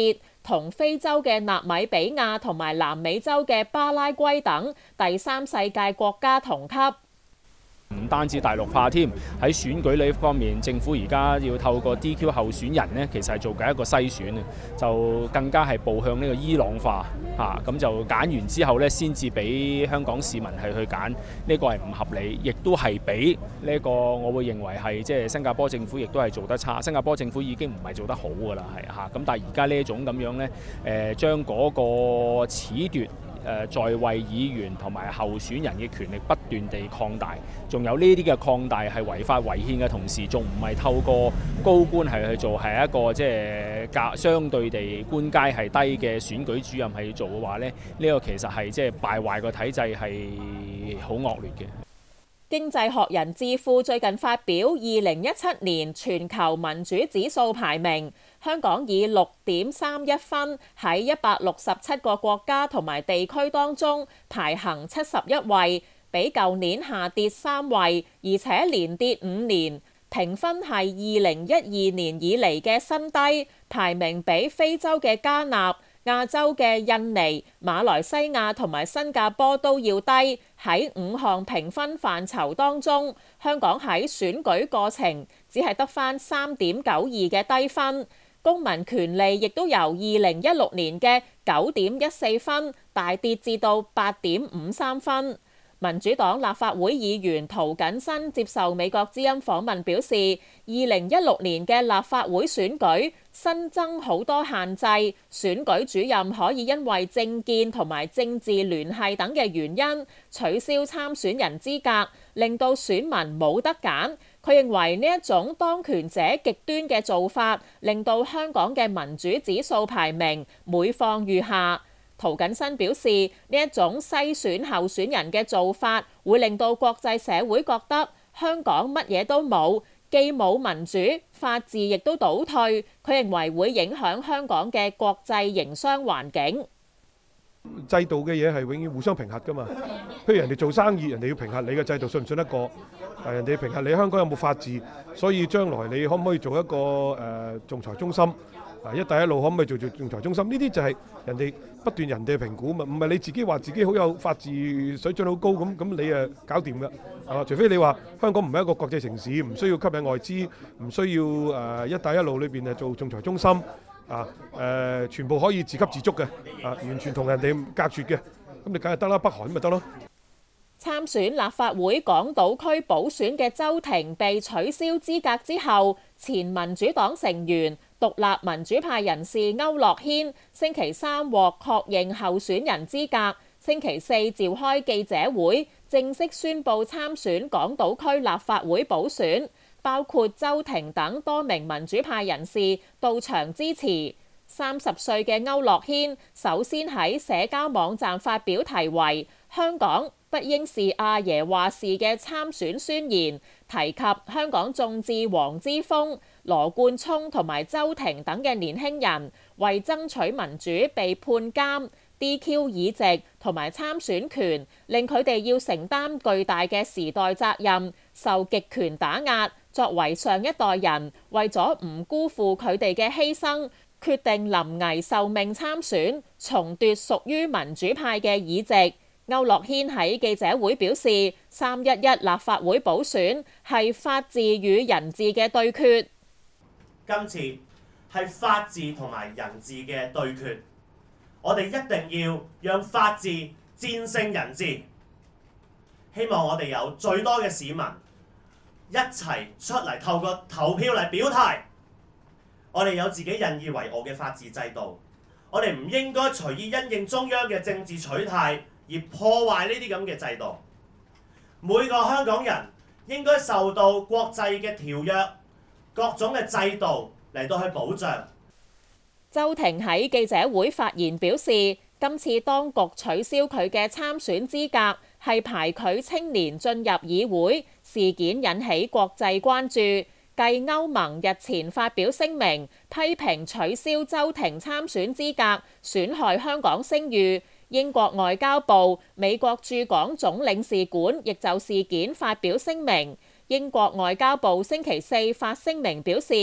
同非洲嘅納米比亞同埋南美洲嘅巴拉圭等第三世界國家同級。 唔單止大陸化添，喺選舉呢方面，政府而家要透過 D Q 候選人呢，其實係做緊一個篩選啊，就更加係步向呢個伊朗化嚇，咁、啊、就揀完之後呢，先至俾香港市民係去揀，呢、這個係唔合理，亦都係比呢個我會認為係即係新加坡政府亦都係做得差，新加坡政府已經唔係做得好㗎啦，係嚇，咁但係而家呢一種咁樣呢，誒、呃、將嗰個褫奪誒在位議員同埋候選人嘅權力不斷地擴大，仲有呢啲嘅擴大係違法違憲嘅同時，仲唔係透過高官係去做，係一個即係較相對地官階係低嘅選舉主任係去做嘅話咧，呢、呢個其實係即係敗壞個體制係好惡劣嘅。 經濟學人智庫最近發表二零一七年全球民主指數排名，香港以六點三一分喺一百六十七個國家同埋地區當中排行七十一位，比舊年下跌三位，而且連跌五年，評分係二零一二年以嚟嘅新低，排名比非洲嘅加納、亞洲嘅印尼、馬來西亞同埋新加坡都要低。喺五項評分範疇當中，香港喺選舉過程只係得返三點九二嘅低分，公民權利亦都由二零一六年嘅九點一四分大跌至到八點五三分。民主黨立法會議員涂謹申接受美國之音訪問表示，二零一六年嘅立法會選舉新增好多限制，選舉主任可以因為政見同埋政治聯繫等嘅原因取消參選人資格，令到選民冇得揀。佢認為呢一種當權者極端嘅做法，令到香港嘅民主指數排名每況愈下。涂謹申表示，呢一種篩選候選人嘅做法，會令到國際社會覺得香港乜嘢都冇，既冇民主，法治亦都倒退。佢認為會影響香港嘅國際營商環境。 制度嘅嘢係永遠互相評核㗎嘛。譬如人哋做生意，人哋要評核你嘅制度信唔信得過，誒人哋評核你香港有冇法治，所以將來你可唔可以做一個誒仲裁中心？一帶一路可唔可以做做仲裁中心？呢啲就係人哋不斷人哋評估嘛，唔係你自己話自己好有法治水準好高咁，咁你誒搞掂㗎，係嘛？除非你話香港唔係一個國際城市，唔需要吸引外資，唔需要誒一帶一路裏邊誒做仲裁中心，啊誒全部可以自給自足嘅，啊完全同人哋隔絕嘅，咁你梗係得啦，北韓咪得咯。 參選立法會港島區補選嘅周庭被取消資格之後，前民主黨成員獨立民主派人士區諾軒星期三獲確認候選人資格，星期四召開記者會，正式宣布參選港島區立法會補選，包括周庭等多名民主派人士到場支持。三十歲嘅區諾軒首先喺社交網站發表題為《香港不應是阿爺話事》嘅參選宣言，提及香港眾志黃之鋒、羅冠聰同埋周庭等嘅年輕人為爭取民主被判監、D Q 議席同埋參選權，令佢哋要承擔巨大嘅時代責任，受極權打壓。作為上一代人，為咗唔辜負佢哋嘅犧牲，決定臨危受命參選，重奪屬於民主派嘅議席。區諾軒喺記者會表示，三一一立法會補選係法治與人治嘅對決。 今次係法治同埋人治嘅對決，我哋一定要讓法治戰勝人治。希望我哋有最多嘅市民一齊出嚟透過投票嚟表態。我哋有自己引以為傲嘅法治制度，我哋唔應該隨意因應中央嘅政治取態而破壞呢啲咁嘅制度。每個香港人應該受到國際嘅條約、各種嘅制度嚟到去保障。 周庭喺記者會發言表示，今次當局取消佢嘅參選資格，係排拒青年進入議會事件引起國際關注。繼歐盟日前發表聲明，批評取消周庭參選資格，損害香港聲譽。英國外交部、美國駐港總領事館亦就事件發表聲明。英國外交部星期四發聲明表示，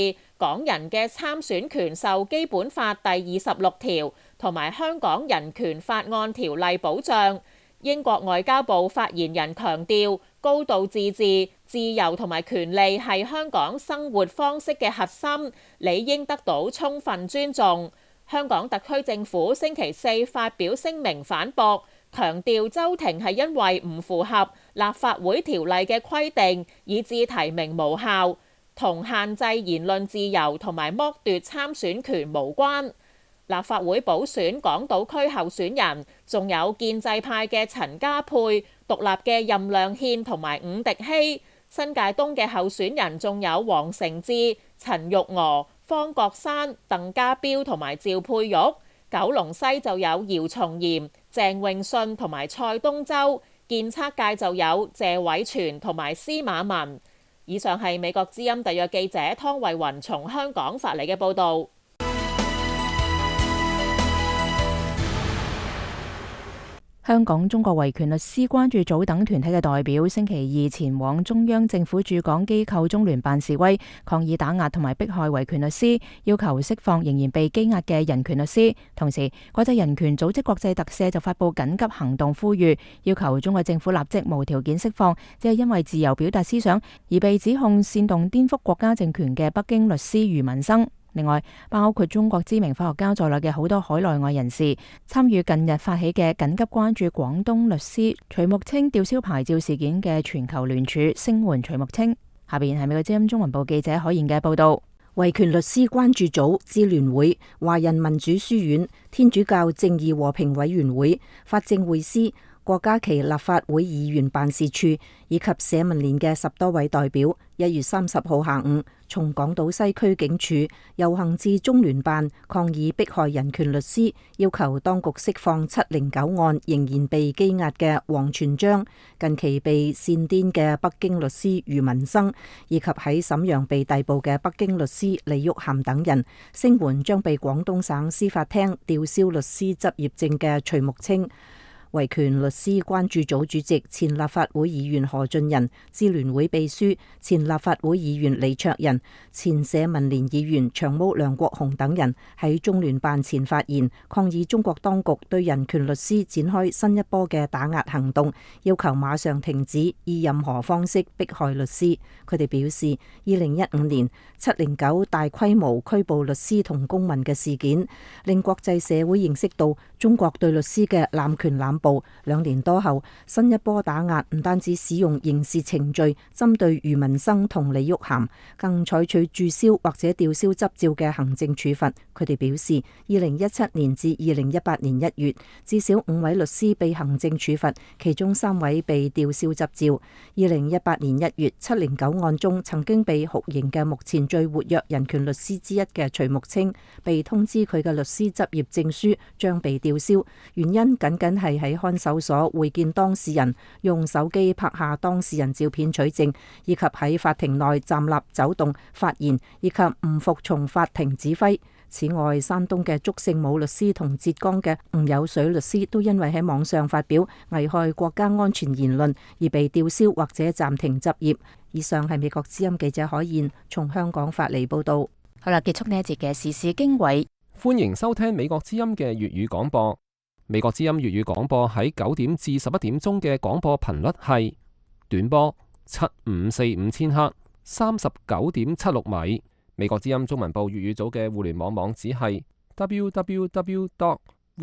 港人嘅參選權受基本法第二十六條同埋香港人權法案條例保障。英國外交部發言人強調，高度自治、自由同埋權利係香港生活方式嘅核心，理應得到充分尊重。香港特區政府星期四發表聲明反駁，強調周庭係因為唔符合立法會條例嘅規定，以致提名無效，同限制言論自由同埋剝奪參選權無關。立法會補選港島區候選人仲有建制派嘅陳家佩、獨立嘅任亮憲同埋伍迪希，新界東嘅候選人仲有黃成智、陳玉娥、方國珊、鄧家彪同埋趙佩玉，九龍西就有姚松炎、鄭泳舜同埋蔡東洲，建測界就有謝偉銓同埋司馬文。以上係美國之音特約記者湯慧雲從香港發嚟嘅報導。 香港中國維權律師關注組等團體嘅代表星期二前往中央政府駐港機構中聯辦示威，抗議打壓同埋迫害維權律師，要求釋放仍然被羈押嘅人權律師。同時，國際人權組織國際特赦就發布緊急行動，呼籲要求中國政府立即無條件釋放只係因為自由表達思想而被指控煽動顛覆國家政權嘅北京律師余文生。另外，包括中國知名法學家在內嘅好多海內外人士參與近日發起嘅緊急關注廣東律師徐木清吊銷牌照事件嘅全球聯署，聲援徐木清。下邊係美國之音中文部記者可言嘅報道。 維權律師關注組、支聯會、華人民主書院、天主教正義和平委員會、法政匯思、郭家麒立法會議員辦事處以及社民連嘅十多位代表，一月三十號下午從港島西區警署遊行至中聯辦，抗議迫害人權律師，要求當局釋放七零九案仍然被羈押嘅王全璋、近期被煽顛嘅北京律師余文生，以及喺瀋陽被逮捕嘅北京律師李玉涵等人，聲援將被廣東省司法廳吊銷律師執業證嘅徐木清。維權律師關注組主席、前立法會議員何俊仁、支聯會秘書、前立法會議員李卓人、前社民連議員長毛梁國雄等人喺中聯辦前發言，抗議中國當局對人權律師展開新一波嘅打壓行動，要求馬上停止以任何方式迫害律師。佢哋表示，二零一五年七零九大規模拘捕律師同公民嘅事件，令國際社會認識到中國對律師嘅濫權濫捕。兩年多後，新一波打壓唔單止使用刑事程序針對余文生同李玉涵，更採取註銷或者吊銷執照嘅行政處罰。佢哋表示，二零一七年至二零一八年一月，至少五位律師被行政處罰，其中三位被吊銷執照。二零一八年一月，七零九案中曾經被酷刑嘅目前最活躍人權律師之一嘅徐木清，被通知佢嘅律師執業證書將被吊銷，原因僅僅係喺看守所會見當事人，用手機拍下當事人照片取證，以及喺法庭內站立走動發言，以及唔服從法庭指揮。此外，山東嘅祝聖武律師同浙江嘅吳有水律師都因為喺網上發表危害國家安全言論而被吊銷或者暫停執業。以上係美國之音記者可燕從香港發嚟報道。 好啦，結束呢一節嘅時事經緯。 歡迎收聽美國之音嘅粵語廣播。美國之音粵語廣播喺九點至十一點鐘嘅廣播頻率係短波七五四五千赫，三十九點七六米。美國之音中文部粵語組嘅互聯網網址係 double-u double-u double-u dot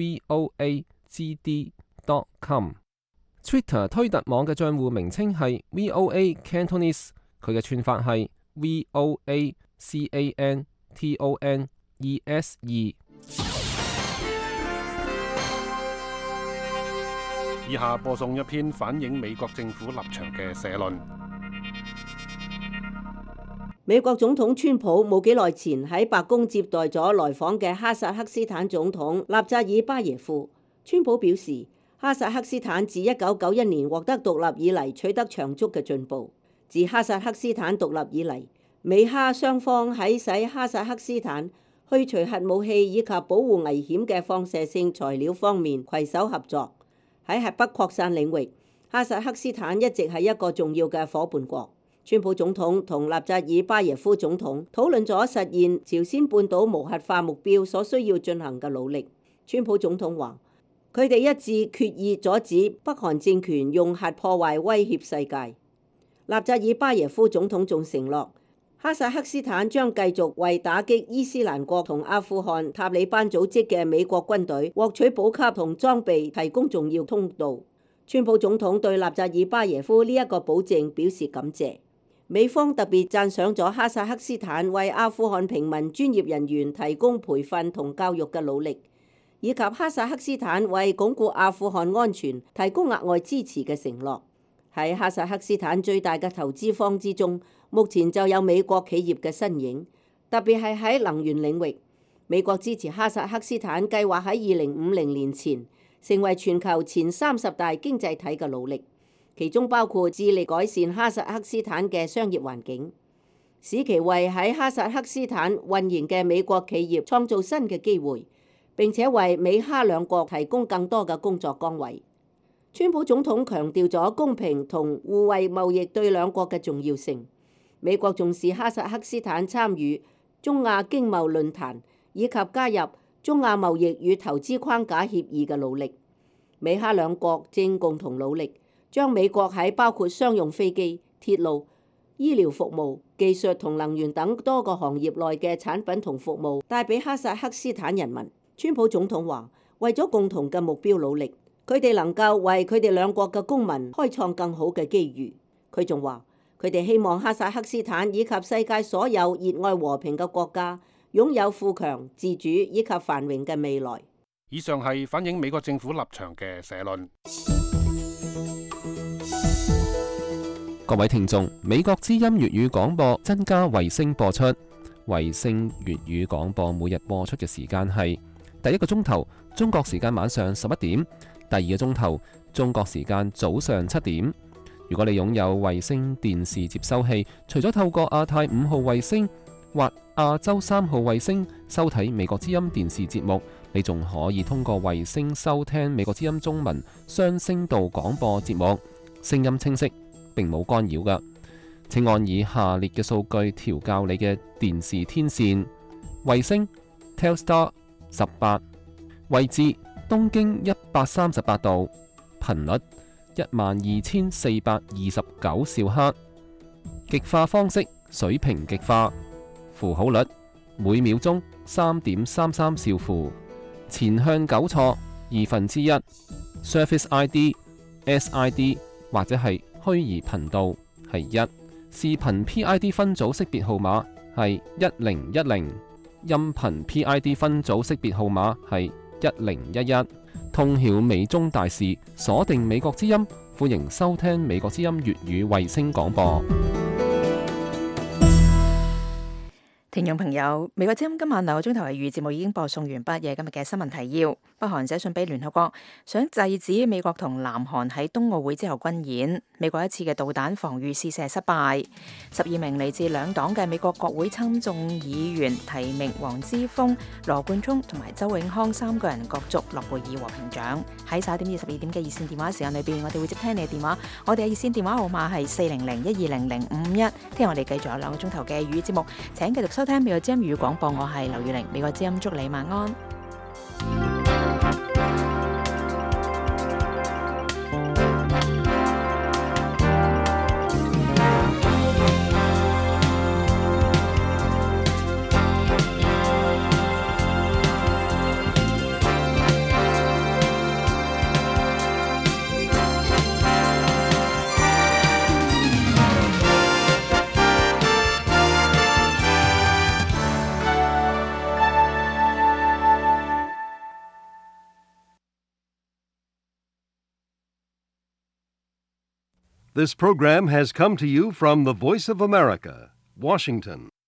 voa g d dot com。Twitter 推特網嘅賬戶名稱係 V O A Cantonese， 佢嘅串法係 V O A C A N T O N E S E。 以下播送一篇反映美國政府立場嘅社論。 美國總統川普冇幾耐前喺白宮接待咗來訪嘅哈薩克斯坦總統納扎爾巴耶夫。川普表示，哈薩克斯坦自一九九一年獲得獨立以嚟取得長足嘅進步。自哈薩克斯坦獨立以嚟，美哈雙方喺使哈薩克斯坦去除核武器以及保護危險嘅放射性材料方面攜手合作。喺核不擴散領域，哈薩克斯坦一直係一個重要嘅夥伴國。 川普總統同納扎爾巴耶夫總統討論咗實現朝鮮半島無核化目標所需要進行嘅努力。川普總統話：佢哋一致決意阻止北韓政權用核破壞威脅世界。納扎爾巴耶夫總統仲承諾，哈薩克斯坦將繼續為打擊伊斯蘭國同阿富汗塔利班組織嘅美國軍隊獲取補給同裝備提供重要通道。川普總統對納扎爾巴耶夫呢一個保證表示感謝。美方特別讚賞咗哈薩克斯坦為阿富汗平民專業人員提供培訓同教育嘅努力，以及哈薩克斯坦為鞏固阿富汗安全提供額外支持嘅承諾。喺哈薩克斯坦最大嘅投資方之中，目前就有美國企業嘅身影，特別係喺能源領域。美國支持哈薩克斯坦計劃喺二零五零年前成為全球前三十大經濟體嘅努力。其中包括致力改善哈薩克斯坦嘅商業環境，使其為喺哈薩克斯坦運營嘅美國企業創造新嘅機會，並且為美哈兩國提供更多嘅工作崗位。川普總統強調咗公平同互惠貿易對兩國嘅重要性。美國重視哈薩克斯坦參與中亞經貿論壇以及加入中亞貿易與投資框架協議嘅努力。美哈兩國正共同努力，將美國喺包括商用飛機、鐵路、醫療服務、技術同能源等多個行業內嘅產品同服務帶俾哈薩克斯坦人民。川普總統話：為咗共同嘅目標努力，佢哋能夠為佢哋兩國嘅公民開創更好嘅機遇。佢仲話：佢哋希望哈薩克斯坦以及世界所有熱愛和平嘅國家擁有富強、自主以及繁榮嘅未來。 以上係反映美國政府立場嘅社論。 各位聽眾，美國之音粵語廣播增加衛星播出。衛星粵語廣播每日播出嘅時間係第一個鐘頭中國時間晚上十一點，第二個鐘頭中國時間早上七點。如果你擁有衛星電視接收器，除咗透過亞太五號衛星或亞洲三號衛星收睇美國之音電視節目，你仲可以通過衛星收聽美國之音中文雙聲道廣播節目，聲音清晰，並冇干擾㗎。請按以下列嘅數據調校你嘅電視天線：衛星 Telstar 十八，位置東經一百三十八度，頻率一萬二千四百二十九兆赫，極化方式水平極化，符號率每秒鐘三點三三兆符，前向糾錯二分之一 ，Surface I D、S I D 或者係虛擬頻道係一，視頻 P I D 分組識別號碼係一零一零，音頻 P I D 分組識別號碼係一零一一。通曉美中大事，鎖定美國之音，歡迎收聽美國之音粵語衛星廣播。 聽眾朋友，美國之音今晚兩個鐘頭嘅粵語節目已經播送完畢嘅今日嘅新聞提要。北韓寫信俾聯合國，想制止美國同南韓喺冬奧會之後軍演。美國一次嘅導彈防禦試射失敗。十二名嚟自兩黨嘅美國國會參眾議員提名黃之鋒、羅冠聰同埋周永康三個人角逐諾貝爾和平獎。喺十一點至十二點嘅熱線電話時間裏邊，我哋會接聽你嘅電話。我哋嘅熱線電話號碼係四零零一二零零五五一。聽日我哋繼續有兩個鐘頭嘅粵語節目，請繼續收聽美國之音粵語廣播。我係劉月玲，美國之音祝你晚安。 This program has come to you from the Voice of America, Washington.